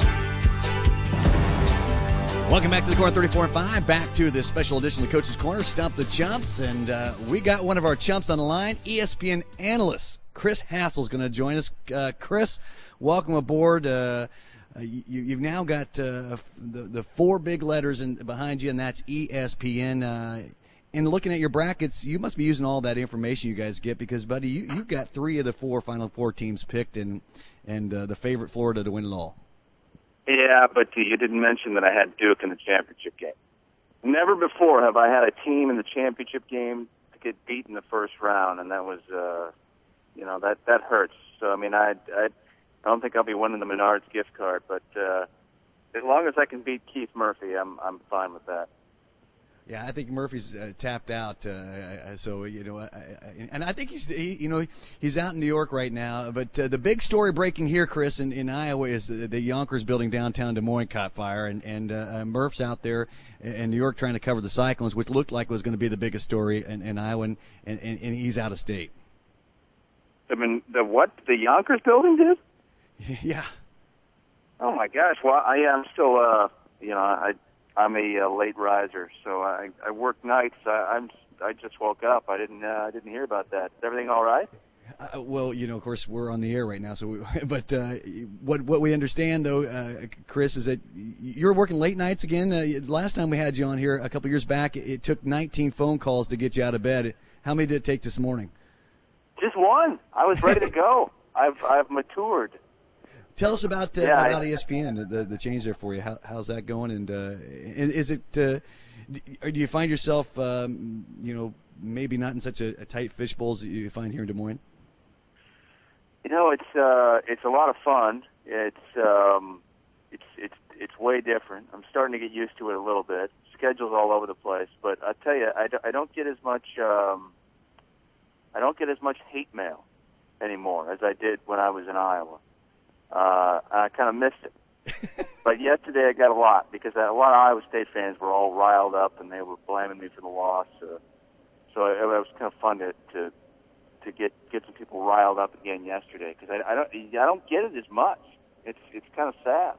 Welcome back to the Corner thirty-four and five. Back to this special edition of the Coach's Corner, Stump the Chumps. And uh, we got one of our chumps on the line, E S P N analyst Chris Hassel is going to join us. Uh, Chris, welcome aboard. Uh, you, you've now got uh, the, the four big letters in, behind you, and that's E S P N. Uh, And looking at your brackets, you must be using all that information you guys get because, buddy, you, you've got three of the four Final Four teams picked and and uh, the favorite Florida to win it all. Yeah, but you didn't mention that I had Duke in the championship game. Never before have I had a team in the championship game to get beat in the first round, and that was, uh, you know, that that hurts. So, I mean, I, I, I don't think I'll be winning the Menards gift card, but uh, as long as I can beat Keith Murphy, I'm I'm fine with that. Yeah, I think Murphy's uh, tapped out. Uh, so you know, I, I, and I think he's he, you know he's out in New York right now. But uh, the big story breaking here, Chris, in, in Iowa is the, the Yonkers building downtown Des Moines caught fire, and and uh, Murph's out there in New York trying to cover the Cyclones, which looked like was going to be the biggest story in, in Iowa, and, and, and he's out of state. I mean, the what? The Yonkers building did? Yeah. Oh my gosh! Well, I am still, uh, you know, I. I'm a uh, late riser, so I, I work nights. I, I'm I just woke up. I didn't uh, I didn't hear about that. Is everything all right? Uh, well, you know, of course, we're on the air right now. So, we, but uh, what what we understand though, uh, Chris, is that you're working late nights again. Uh, last time we had you on here a couple years back, it, it took nineteen phone calls to get you out of bed. How many did it take this morning? Just one. I was ready to go. I've I've matured. Tell us about uh, yeah, about I, E S P N, the the change there for you. How, how's that going? And uh, is it? Uh, do you find yourself, um, you know, maybe not in such a, a tight fishbowl as you find here in Des Moines? You know, it's uh, it's a lot of fun. It's um, it's it's it's way different. I'm starting to get used to it a little bit. Schedule's all over the place, but I tell you, I, I don't get as much um, I don't get as much hate mail anymore as I did when I was in Iowa. Uh, I kind of missed it. But yesterday I got a lot because a lot of Iowa State fans were all riled up and they were blaming me for the loss. Uh, so it, it was kind of fun to, to to get get some people riled up again yesterday because I, I don't I don't get it as much. It's it's kind of sad.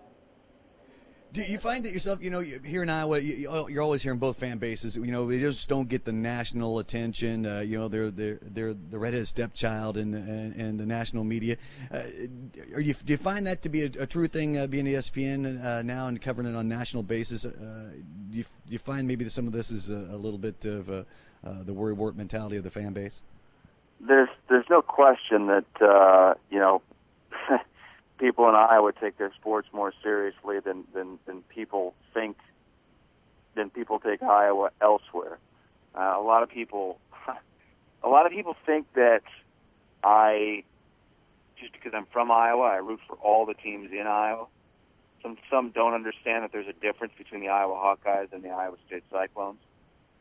Do you find that yourself, you know, here in Iowa, you're always hearing both fan bases. You know, they just don't get the national attention. Uh, you know, they're they're they're the redheaded stepchild in and, and the national media. Uh, are you, do you find that to be a, a true thing, uh, being E S P N uh, now and covering it on a national basis? Uh, do you do you find maybe that some of this is a, a little bit of uh, uh, the worry wart mentality of the fan base? There's there's no question that uh, you know. People in Iowa take their sports more seriously than, than, than people think, than people take Iowa elsewhere. Uh, a lot of people, a lot of people think that I, just because I'm from Iowa, I root for all the teams in Iowa. Some some don't understand that there's a difference between the Iowa Hawkeyes and the Iowa State Cyclones.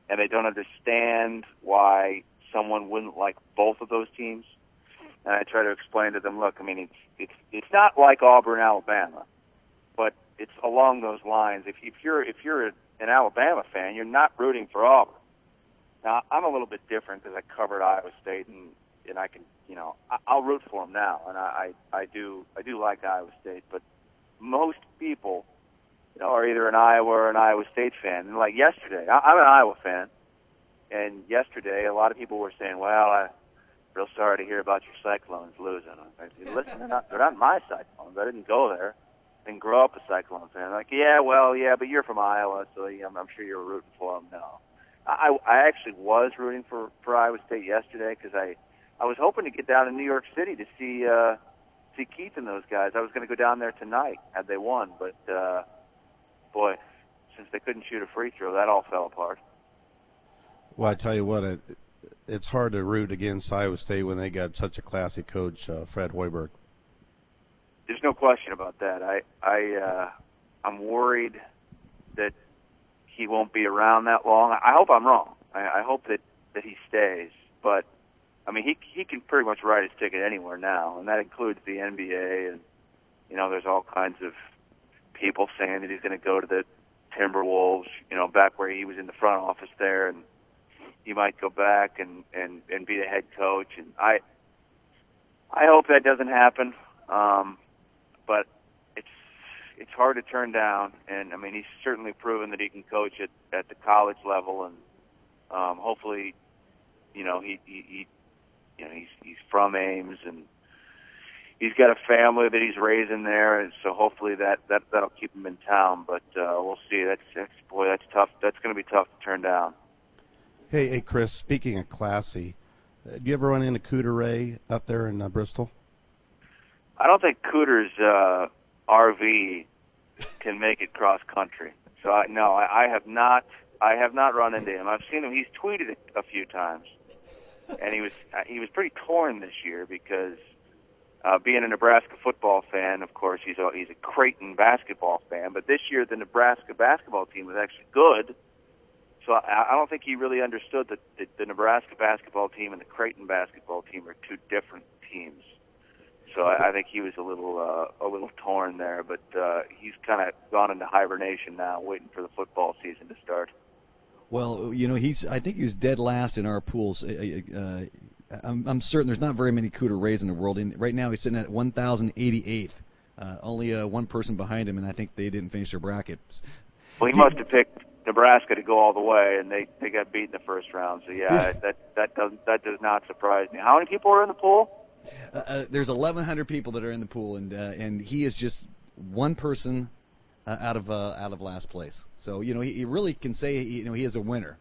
and they don't understand why someone wouldn't like both of those teams. And I try to explain to them, look, I mean, it's it's it's not like Auburn, Alabama, but it's along those lines. If if you're if you're an Alabama fan, you're not rooting for Auburn. Now, I'm a little bit different because I covered Iowa State, and and I can, you know, I, I'll root for them now, and I, I I do I do like Iowa State, but most people, you know, are either an Iowa or an Iowa State fan. And like yesterday, I, I'm an Iowa fan, and yesterday a lot of people were saying, well, I'm real sorry to hear about your Cyclones losing. I said, listen, they're not, they're not my Cyclones. I didn't go there. I didn't grow up a Cyclone fan. Like, yeah, well, yeah, but you're from Iowa, so yeah, I'm, I'm sure you're rooting for them. No. I, I actually was rooting for, for Iowa State yesterday because I, I was hoping to get down to New York City to see uh, see Keith and those guys. I was going to go down there tonight had they won, but uh, boy, since they couldn't shoot a free throw, that all fell apart. Well, I tell you what, it, it's hard to root against Iowa State when they got such a classy coach, uh, Fred Hoiberg. There's no question about that. I I uh, I'm worried that he won't be around that long. I hope I'm wrong. I, I hope that, that he stays. But I mean, he he can pretty much write his ticket anywhere now, and that includes the N B A. And you know, there's all kinds of people saying that he's going to go to the Timberwolves. You know, back where he was in the front office there, and he might go back and and and be the head coach. And I I hope that doesn't happen. Um, but it's it's hard to turn down, and I mean, he's certainly proven that he can coach at at the college level, and um, hopefully, you know, he, he he you know he's he's from Ames, and he's got a family that he's raising there, and so hopefully that that that'll keep him in town. But uh, we'll see. That's, that's boy, that's tough. That's going to be tough to turn down. Hey, hey, Chris. Speaking of classy, uh, do you ever run into Cooter Ray up there in uh, Bristol? I don't think Cooter's uh, R V can make it cross country. So I, no, I, I have not. I have not run into him. I've seen him. He's tweeted it a few times, and he was he was pretty torn this year because uh, being a Nebraska football fan, of course, he's a he's a Creighton basketball fan. But this year, the Nebraska basketball team was actually good. So I, I don't think he really understood that the, the Nebraska basketball team and the Creighton basketball team are two different teams. So I, I think he was a little uh, a little torn there, but uh, he's kind of gone into hibernation now, waiting for the football season to start. Well, you know, he's. I think he was dead last in our pools. Uh, I'm, I'm certain there's not very many Cooter Rays in the world. And right now, he's sitting at one thousand eighty-eighth. Uh, only uh, one person behind him, and I think they didn't finish their brackets. Well, he must have picked Nebraska to go all the way, and they, they got beat in the first round. So yeah, that that does that does not surprise me. How many people are in the pool? Uh, uh, there's eleven hundred people that are in the pool, and uh, and he is just one person uh, out of uh, out of last place. So you know he, he really can say you know he is a winner.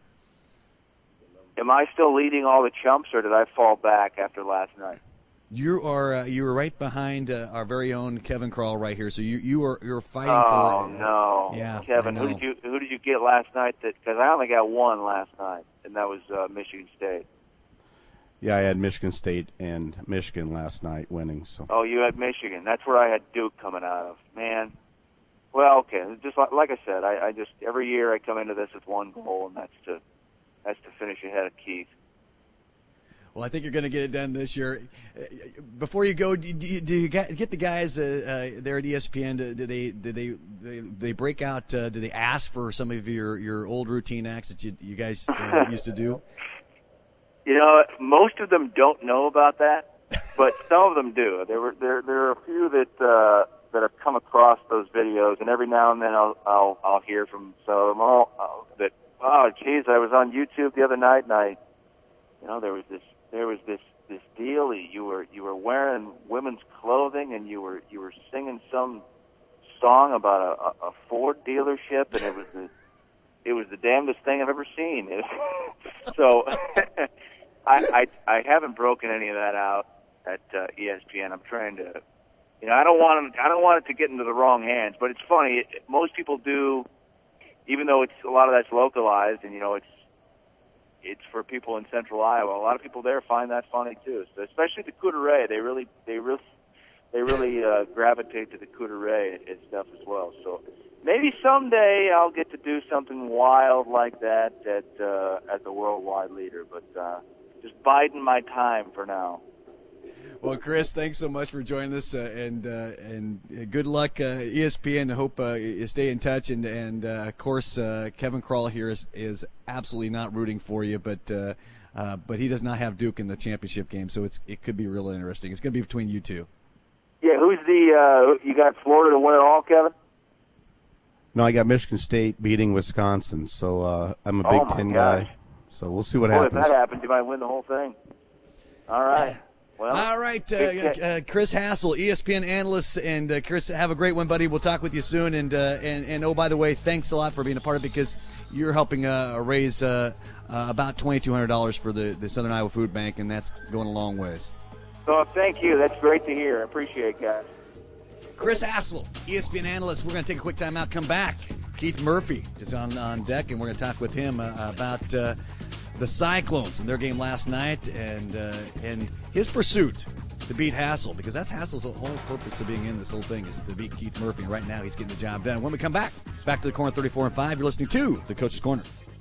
Am I still leading all the chumps, or did I fall back after last night? You are uh, you were right behind uh, our very own Kevin Krall right here. So you you are you're fighting oh, for. Oh no, yeah, Kevin, who did you who did you get last night? That because I only got one last night, and that was uh, Michigan State. Yeah, I had Michigan State and Michigan last night winning. So. Oh, you had Michigan. That's where I had Duke coming out of. Man. Well, okay. Just like, like I said, I, I just every year I come into this with one goal, and that's to that's to finish ahead of Keith. Well, I think you're going to get it done this year. Before you go, do you, do you get the guys uh, uh, there at E S P N? Do they do they they, they break out? Uh, do they ask for some of your, your old routine acts that you you guys uh, used to do? You know, most of them don't know about that, but some of them do. There were there there are a few that uh, that have come across those videos, and every now and then I'll I'll, I'll hear from some of them all uh, that oh geez, I was on YouTube the other night and I, you know, there was this there was this this deal. You were you were wearing women's clothing and you were you were singing some song about a, a Ford dealership, and it was the it was the damnedest thing I've ever seen. So. I, I I haven't broken any of that out at uh, E S P N. I'm trying to, you know, I don't want it, I don't want it to get into the wrong hands. But it's funny. It, most people do, even though it's a lot of that's localized, and you know, it's it's for people in Central Iowa. A lot of people there find that funny too. So especially the Cooter Ray, they really they really they really uh, gravitate to the Cooter Ray and stuff as well. So maybe someday I'll get to do something wild like that at uh, at the worldwide leader, but uh, just biding my time for now. Well, Chris, thanks so much for joining us, uh, and uh, and good luck, uh, E S P N. I hope uh, you stay in touch, and and uh, of course, uh, Kevin Crawl here is is absolutely not rooting for you, but uh, uh, but he does not have Duke in the championship game, so it's it could be real interesting. It's going to be between you two. Yeah, who's the uh, you got Florida to win it all, Kevin? No, I got Michigan State beating Wisconsin, so uh, I'm a Big Oh, my Ten gosh. guy. So we'll see what Boy, happens. if that happens, you might win the whole thing. All right. Well, All right, uh, Big Ten- uh, Chris Hassel, E S P N analyst, and uh, Chris, have a great one, buddy. We'll talk with you soon, and uh, and and oh, by the way, thanks a lot for being a part of it, because you're helping uh, raise uh, uh, about twenty-two hundred dollars for the, the Southern Iowa Food Bank, and that's going a long ways. Oh, thank you. That's great to hear. I appreciate it, guys. Chris Hassel, E S P N analyst. We're going to take a quick time out, come back. Keith Murphy is on, on deck, and we're going to talk with him uh, about uh, the Cyclones and their game last night, and uh, and his pursuit to beat Hassel, because that's Hassel's whole purpose of being in this whole thing, is to beat Keith Murphy. And right now, he's getting the job done. When we come back, back to the Corner thirty-four and five, you're listening to the Coach's Corner.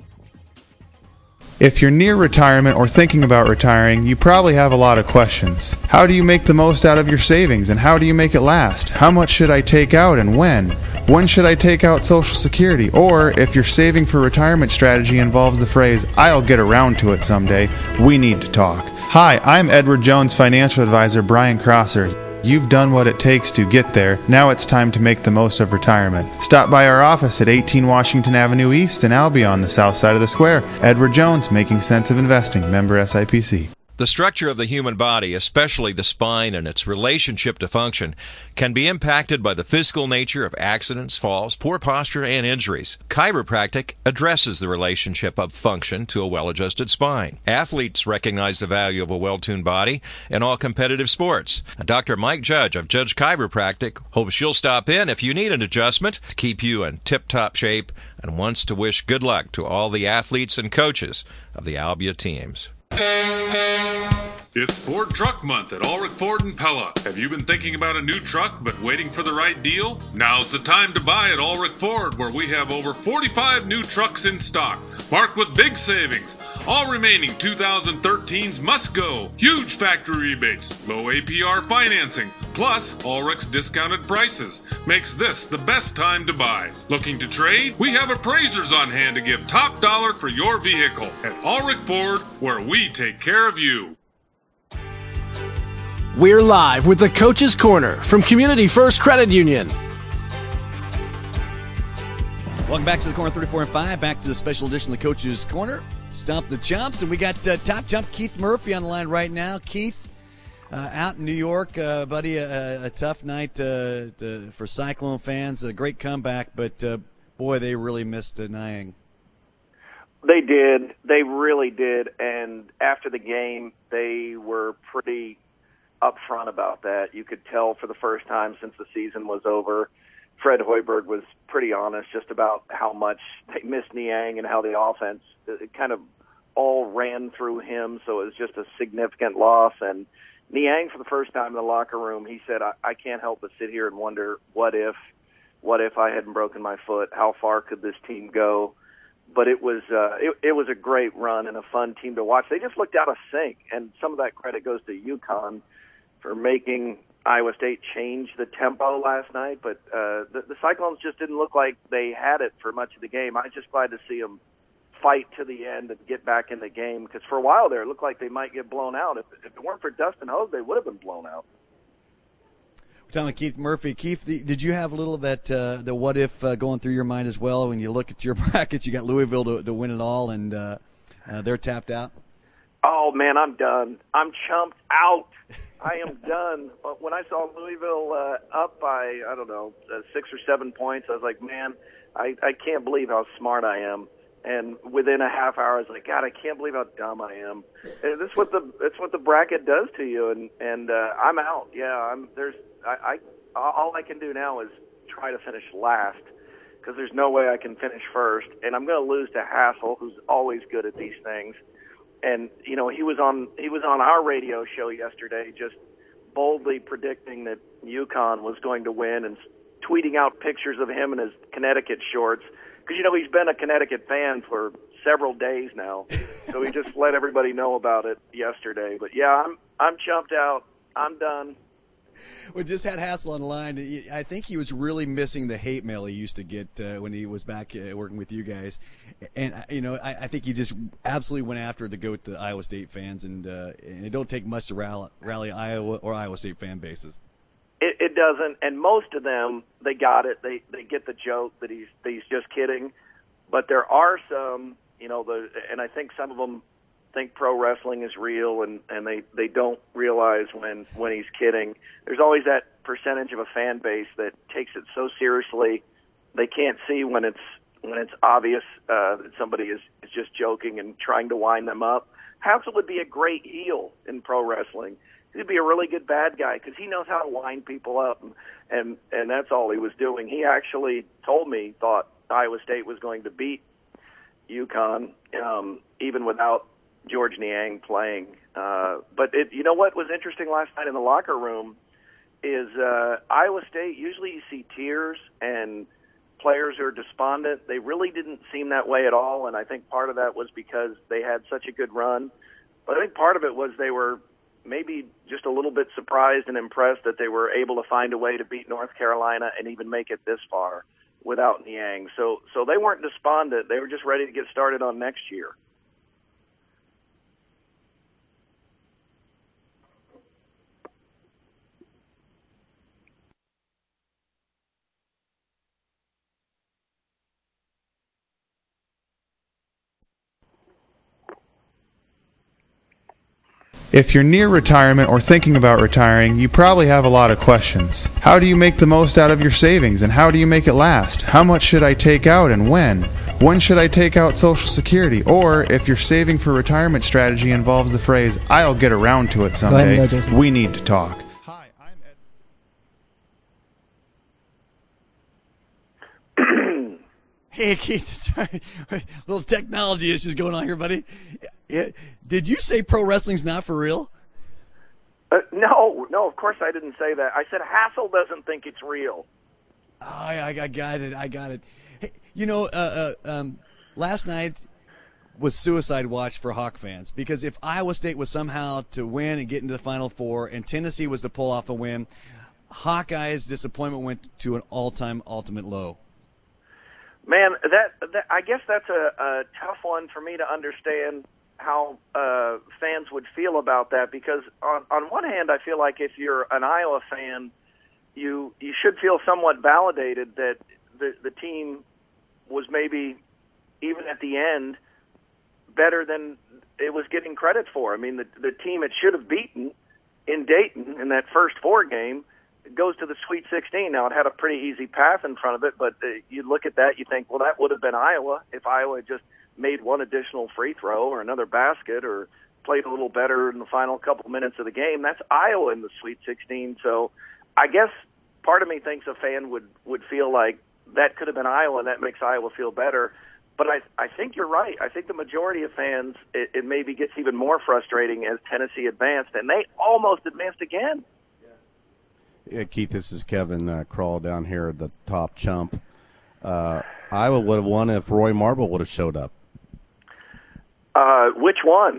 If you're near retirement or thinking about retiring, you probably have a lot of questions. How do you make the most out of your savings, and how do you make it last? How much should I take out and when? When should I take out Social Security? Or if your saving for retirement strategy involves the phrase, I'll get around to it someday, we need to talk. Hi, I'm Edward Jones financial advisor Brian Crosser. You've done what it takes to get there. Now it's time to make the most of retirement. Stop by our office at eighteen Washington Avenue East in Albion on the south side of the square. Edward Jones, Making Sense of Investing, member S I P C. The structure of the human body, especially the spine and its relationship to function, can be impacted by the physical nature of accidents, falls, poor posture, and injuries. Chiropractic addresses the relationship of function to a well-adjusted spine. Athletes recognize the value of a well-tuned body in all competitive sports. Doctor Mike Judge of Judge Chiropractic hopes you'll stop in if you need an adjustment to keep you in tip-top shape, and wants to wish good luck to all the athletes and coaches of the Albia teams. It's Ford Truck Month at Ulrich Ford in Pella. Have you been thinking about a new truck but waiting for the right deal? Now's the time to buy at Ulrich Ford, where we have over forty-five new trucks in stock, marked with big savings. All remaining two thousand thirteens must go. Huge factory rebates, low A P R financing, plus Ulrich's discounted prices makes this the best time to buy. Looking to trade? We have appraisers on hand to give top dollar for your vehicle at Ulrich Ford, where we take care of you. We're live with the Coach's Corner from Community First Credit Union. Welcome back to the Corner thirty-four and five, back to the special edition of the Coach's Corner. Stomp the Chumps, and we got uh, top jump Keith Murphy on the line right now. Keith, uh, out in New York, uh, buddy, a, a tough night uh, to, for Cyclone fans. A great comeback, but uh, boy, they really missed uh, Niang. They did. They really did. And after the game, they were pretty upfront about that. You could tell for the first time since the season was over. Fred Hoiberg was pretty honest just about how much they missed Niang and how the offense it kind of all ran through him, so it was just a significant loss. And Niang, for the first time in the locker room, he said, I, I can't help but sit here and wonder, what if, what if I hadn't broken my foot? How far could this team go? But it was uh, it, it was a great run and a fun team to watch. They just looked out of sync, and some of that credit goes to UConn for making Iowa State change the tempo last night. But uh, the, the Cyclones just didn't look like they had it for much of the game. I just glad to see them fight to the end and get back in the game, because for a while there it looked like they might get blown out. If, if it weren't for Dustin Hogue, they would have been blown out. We're talking with Keith Murphy. Keith, the, did you have a little of that uh, the what if uh, going through your mind as well when you look at your brackets? You got Louisville to, to win it all, and uh, uh, they're tapped out. Oh man, I'm done. I'm chumped out. I am done. When I saw Louisville uh, up by, I don't know, uh, six or seven points, I was like, man, I, I can't believe how smart I am. And within a half hour, I was like, God, I can't believe how dumb I am. And this is what the it's what the bracket does to you. And and uh, I'm out. Yeah, I'm there's I, I all I can do now is try to finish last, because there's no way I can finish first. And I'm going to lose to Hassel, who's always good at these things. And you know, he was on he was on our radio show yesterday, just boldly predicting that UConn was going to win and tweeting out pictures of him in his Connecticut shorts because, you know, he's been a Connecticut fan for several days now. So he just let everybody know about it yesterday. But, yeah, I'm I'm chumped out. I'm done. We just had Hassel on the line. I think he was really missing the hate mail he used to get uh, when he was back uh, working with you guys. And, you know, I, I think he just absolutely went after the goat to Iowa State fans, and, uh, and it don't take much to rally, rally Iowa or Iowa State fan bases. It, it doesn't, and most of them, they got it. They they get the joke that he's that he's just kidding. But there are some, you know, the and I think some of them think pro wrestling is real, and, and they, they don't realize when, when he's kidding. There's always that percentage of a fan base that takes it so seriously they can't see when it's when it's obvious uh, that somebody is, is just joking and trying to wind them up. Hassel would be a great heel in pro wrestling. He'd be a really good bad guy because he knows how to wind people up, and, and and that's all he was doing. He actually told me thought Iowa State was going to beat UConn um, even without George Niang playing. Uh, but it, you know what was interesting last night in the locker room is uh, Iowa State, usually you see tears and players are despondent. They really didn't seem that way at all, and I think part of that was because they had such a good run. But I think part of it was they were maybe just a little bit surprised and impressed that they were able to find a way to beat North Carolina and even make it this far without Niang. So, so they weren't despondent. They were just ready to get started on next year. If you're near retirement or thinking about retiring, you probably have a lot of questions. How do you make the most out of your savings, and how do you make it last? How much should I take out and when? When should I take out Social Security? Or if your saving for retirement strategy involves the phrase, I'll get around to it someday, ahead, Jason. we need to talk. Hey, Keith, sorry. Little technology issues going on here, buddy. Yeah. Did you say pro wrestling's not for real? Uh, no, no, of course I didn't say that. I said Hassel doesn't think it's real. Oh, I, I got it. I got it. Hey, you know, uh, uh, um, last night was suicide watch for Hawk fans, because if Iowa State was somehow to win and get into the Final Four and Tennessee was to pull off a win, Hawkeyes' disappointment went to an all-time ultimate low. Man, that, that I guess that's a, a tough one for me to understand how uh, fans would feel about that, because on, on one hand, I feel like if you're an Iowa fan, you you should feel somewhat validated that the the team was maybe, even at the end, better than it was getting credit for. I mean, the the team it should have beaten in Dayton in that first four game goes to the Sweet sixteen. Now, it had a pretty easy path in front of it, but uh, you look at that, you think, well, that would have been Iowa if Iowa had just made one additional free throw or another basket or played a little better in the final couple minutes of the game. That's Iowa in the Sweet sixteen. So I guess part of me thinks a fan would, would feel like that could have been Iowa, and that makes Iowa feel better. But I, I think you're right. I think the majority of fans, it, it maybe gets even more frustrating as Tennessee advanced, and they almost advanced again. Yeah, Keith, this is Kevin uh, Crawl down here at the top chump. Uh, Iowa would have won if Roy Marble would have showed up. Uh, which one?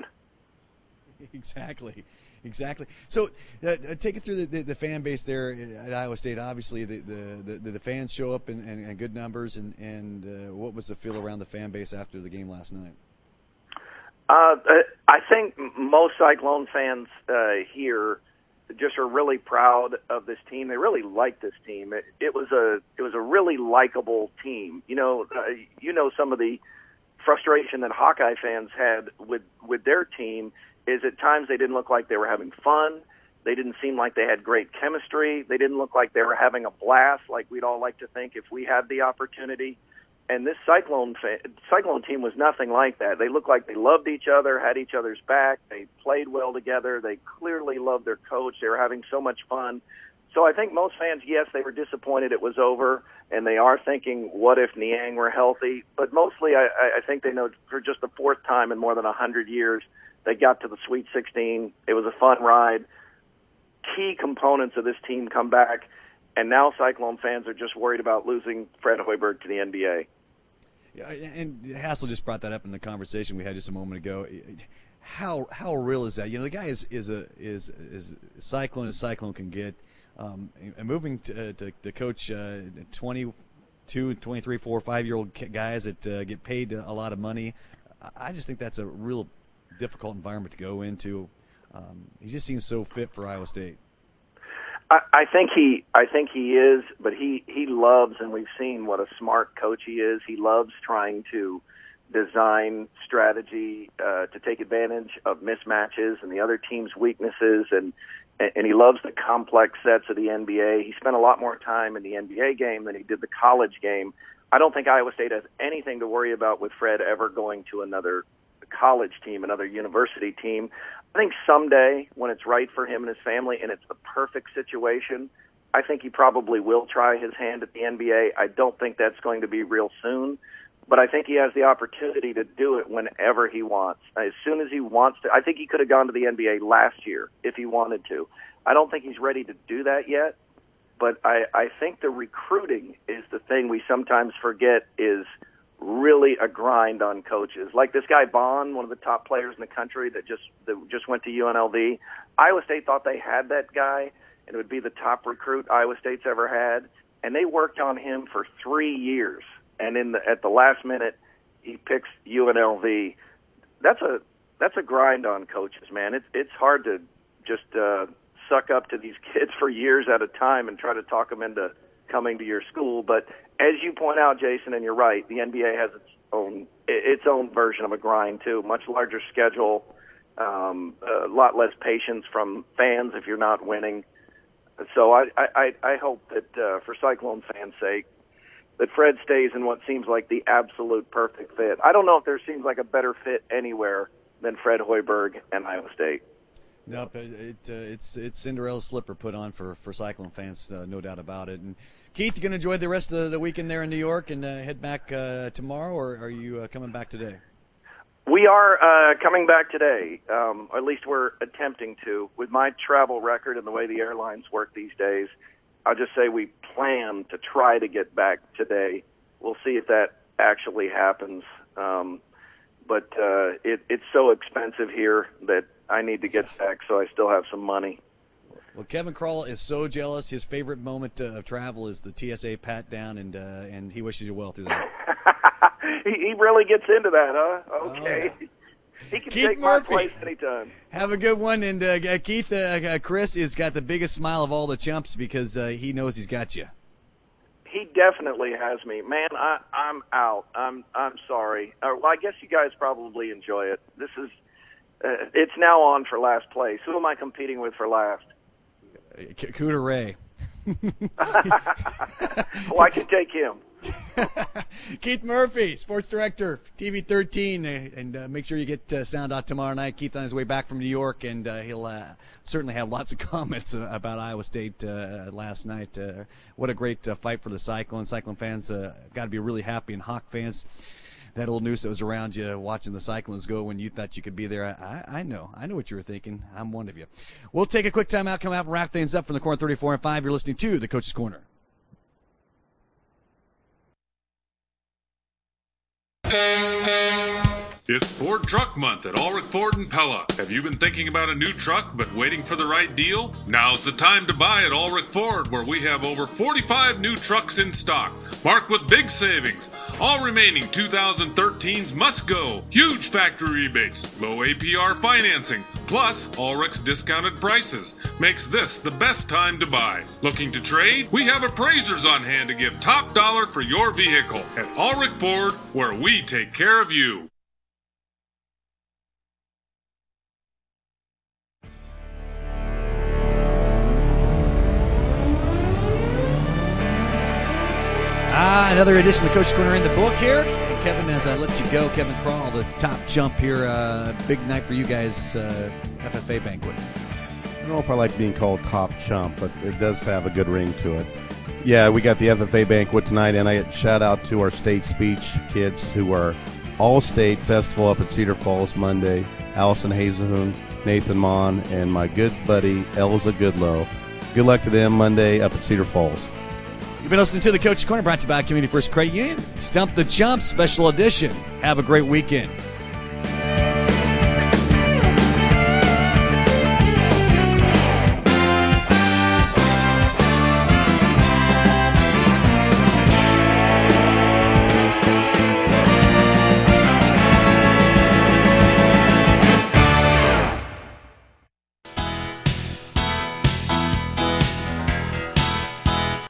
Exactly, exactly. So uh, take it through the, the, the fan base there at Iowa State. Obviously, the the, the, the fans show up in, in, in good numbers, and, and uh, what was the feel around the fan base after the game last night? Uh, I think most Cyclone fans uh, here just are really proud of this team. They really like this team. It, it was a it was a really likable team. You know, uh, you know some of the frustration that Hawkeye fans had with with their team is at times they didn't look like they were having fun. They didn't seem like they had great chemistry. They didn't look like they were having a blast like we'd all like to think if we had the opportunity. And this Cyclone fa- Cyclone team was nothing like that. They looked like they loved each other, had each other's back. They played well together. They clearly loved their coach. They were having so much fun. So I think most fans, yes, they were disappointed it was over, and they are thinking, what if Niang were healthy? But mostly I, I think they know for just the fourth time in more than one hundred years, they got to the Sweet sixteen. It was a fun ride. Key components of this team come back. and now Cyclone fans are just worried about losing Fred Hoiberg to the N B A. Yeah, and Hassel just brought that up in the conversation we had just a moment ago. How how real is that? You know, the guy is is a is is a Cyclone as Cyclone can get. Um, and moving to, uh, to, to coach uh, twenty-two, twenty-three, four, five-year-old guys that uh, get paid a lot of money, I just think that's a real difficult environment to go into. Um, he just seems so fit for Iowa State. I, I think he, I think he is, but he, he loves, and we've seen what a smart coach he is. He loves trying to design strategy uh, to take advantage of mismatches and the other team's weaknesses, and and he loves the complex sets of the N B A. He spent a lot more time in the N B A game than he did the college game. I don't think Iowa State has anything to worry about with Fred ever going to another college team, another university team. I think someday when it's right for him and his family and it's the perfect situation, I think he probably will try his hand at the N B A. I don't think that's going to be real soon, but I think he has the opportunity to do it whenever he wants. As soon as he wants to. I think he could have gone to the N B A last year if he wanted to. I don't think he's ready to do that yet, but I, I think the recruiting is the thing we sometimes forget is really a grind on coaches. Like this guy Bond, one of the top players in the country that just that just went to U N L V. Iowa State thought they had that guy, and it would be the top recruit Iowa State's ever had, and they worked on him for three years. And in the, at the last minute, he picks U N L V. That's a that's a grind on coaches, man. It's it's hard to just uh, suck up to these kids for years at a time and try to talk them into coming to your school. But as you point out, Jason, and you're right, the N B A has its own its own version of a grind too. Much larger schedule, um, a lot less patience from fans if you're not winning. So I I, I hope that uh, for Cyclone fans' sake, that Fred stays in what seems like the absolute perfect fit. I don't know if there seems like a better fit anywhere than Fred Hoiberg and Iowa State. Nope, it, it, uh, it's it's Cinderella's slipper put on for, for Cyclone fans, uh, no doubt about it. And Keith, you going to enjoy the rest of the weekend there in New York and uh, head back uh, tomorrow, or are you uh, coming back today? We are uh, coming back today, um, or at least we're attempting to. With my travel record and the way the airlines work these days, I'll just say we plan to try to get back today. We'll see if that actually happens. Um, but uh, it, it's so expensive here that I need to get back so I still have some money. Well, Kevin Kroll is so jealous. His favorite moment uh, of travel is the T S A pat down, and uh, and he wishes you well through that. he, he really gets into that, huh? Okay. Oh, yeah. He can Keith take Murphy. my place anytime. Have a good one. And uh, Keith, uh, uh, Chris has got the biggest smile of all the chumps because uh, he knows he's got you. He definitely has me. Man, I, I'm out. I'm I'm sorry. Uh, well, I guess you guys probably enjoy it. This is uh, it's now on for last place. Who am I competing with for last? C- Cooter Ray. Well, I can take him. Keith Murphy, sports director, T V thirteen, and uh, make sure you get uh, sound out tomorrow night. Keith on his way back from New York, and uh, he'll uh, certainly have lots of comments uh, about Iowa State uh, last night. Uh, what a great uh, fight for the Cyclone. Cyclone fans uh, got to be really happy, and Hawk fans, that old noose that was around you watching the Cyclones go when you thought you could be there. I, I know. I know what you were thinking. I'm one of you. We'll take a quick time out, come out and wrap things up from the Corner thirty-four and five. You're listening to the Coach's Corner. It's Ford Truck Month at Ulrich Ford in Pella. Have you been thinking about a new truck but waiting for the right deal? Now's the time to buy at Ulrich Ford, where we have over forty-five new trucks in stock, marked with big savings. All remaining two thousand thirteens must go. Huge factory rebates, low A P R financing, plus Ulrich's discounted prices makes this the best time to buy. Looking to trade? We have appraisers on hand to give top dollar for your vehicle at Ulrich Ford, where we take care of you. Ah, another edition of the Coach's Corner in the book here. And Kevin, as I let you go, Kevin Kroll, the top chump here. Uh, big night for you guys, uh, F F A banquet. I don't know if I like being called top chump, but it does have a good ring to it. Yeah, we got the F F A banquet tonight, and I shout out to our state speech kids who are all-state festival up at Cedar Falls Monday. Allison Hazelhoon, Nathan Mon, and my good buddy Elza Goodlow. good luck to them Monday up at Cedar Falls. You've been listening to the Coach's Corner, brought to you by Community First Credit Union. Stump the Chump Special Edition. Have a great weekend.